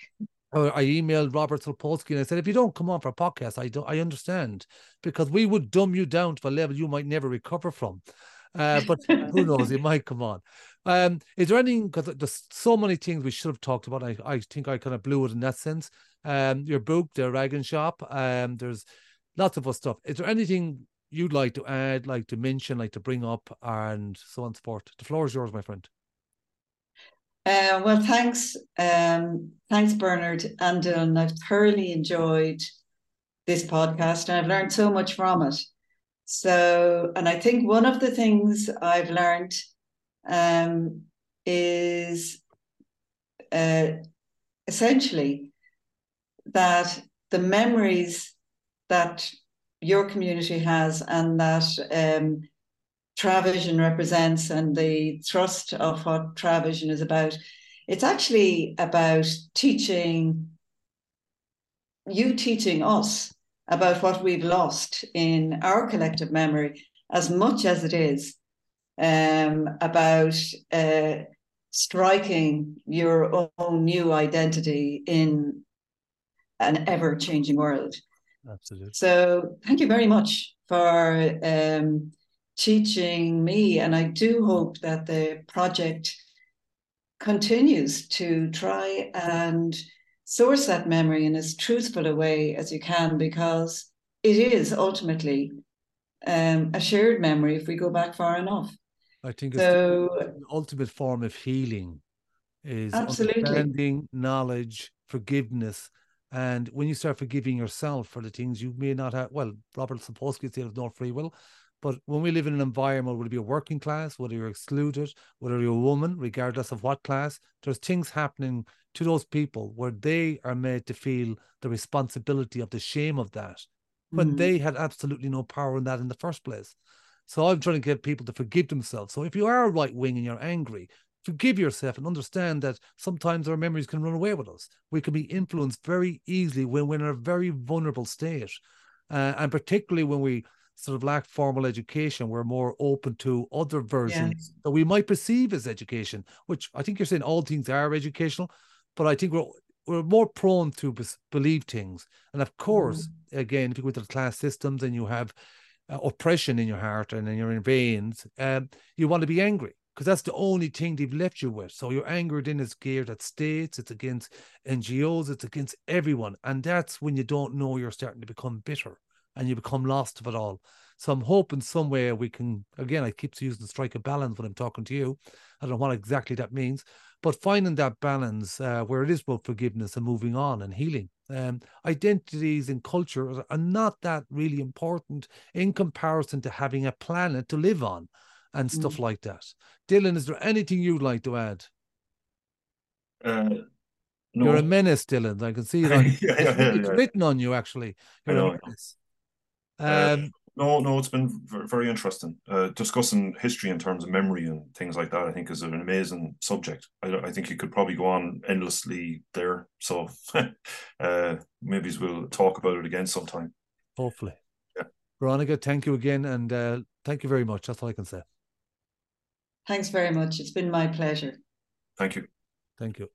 I emailed Robert Solpolsky and I said, if you don't come on for a podcast, I don't, I understand, because we would dumb you down to a level you might never recover from. Uh, but who knows, it might come on. Um, is there anything, because there's so many things we should have talked about. I, I think I kind of blew it in that sense. Um, your book, The Rag and Shop, um, there's lots of other stuff. Is there anything you'd like to add, like to mention, like to bring up, and so on and so forth. The floor is yours, my friend. Uh, well, thanks, um, thanks, Bernard and Dylan. I've thoroughly enjoyed this podcast, and I've learned so much from it. So, and I think one of the things I've learned um, is uh, essentially that the memories that your community has and that um, Travision represents, and the thrust of what Travision is about, it's actually about teaching, you teaching us about what we've lost in our collective memory, as much as it is um, about uh, striking your own new identity in an ever-changing world. Absolutely. So thank you very much for um, teaching me, and I do hope that the project continues to try and source that memory in as truthful a way as you can, because it is ultimately um, a shared memory if we go back far enough. I think so, it's the ultimate form of healing is absolutely. understanding, knowledge, forgiveness. And when you start forgiving yourself for the things you may not have, well, Robert Sapolsky said of no free will, but when we live in an environment, whether it be a working class, whether you're excluded, whether you're a woman, regardless of what class, there's things happening to those people where they are made to feel the responsibility of the shame of that, when mm. they had absolutely no power in that in the first place. So I'm trying to get people to forgive themselves. So if you are right wing and you're angry, forgive yourself and understand that sometimes our memories can run away with us. We can be influenced very easily when we're in a very vulnerable state. Uh, and particularly when we sort of lack formal education, we're more open to other versions yeah. that we might perceive as education, which I think you're saying all things are educational, but I think we're we're more prone to believe things. And of course, mm. again, if you go to the class systems and you have uh, oppression in your heart and in your veins, um, you want to be angry, because that's the only thing they've left you with. So your anger then is geared at states, it's against N G Os, it's against everyone. And that's when you don't know you're starting to become bitter and you become lost of it all. So I'm hoping some way we can, again, I keep using the strike a balance when I'm talking to you. I don't know what exactly that means, but finding that balance uh, where it is about forgiveness and moving on and healing. Um, identities and culture are not that really important in comparison to having a planet to live on and stuff mm. like that. Dylan, is there anything you'd like to add? Uh, no. You're a menace, Dylan. I can see it on you. yeah, It's, yeah, yeah, it's yeah. written on you, actually. You're I know, a menace. I know. Um, uh, no, no, it's been very interesting. Uh, discussing history in terms of memory and things like that, I think, is an amazing subject. I, I think you could probably go on endlessly there. So uh, maybe we'll talk about it again sometime. Hopefully. Yeah. Veronica, thank you again. And uh, thank you very much. That's all I can say. Thanks very much. It's been my pleasure. Thank you. Thank you.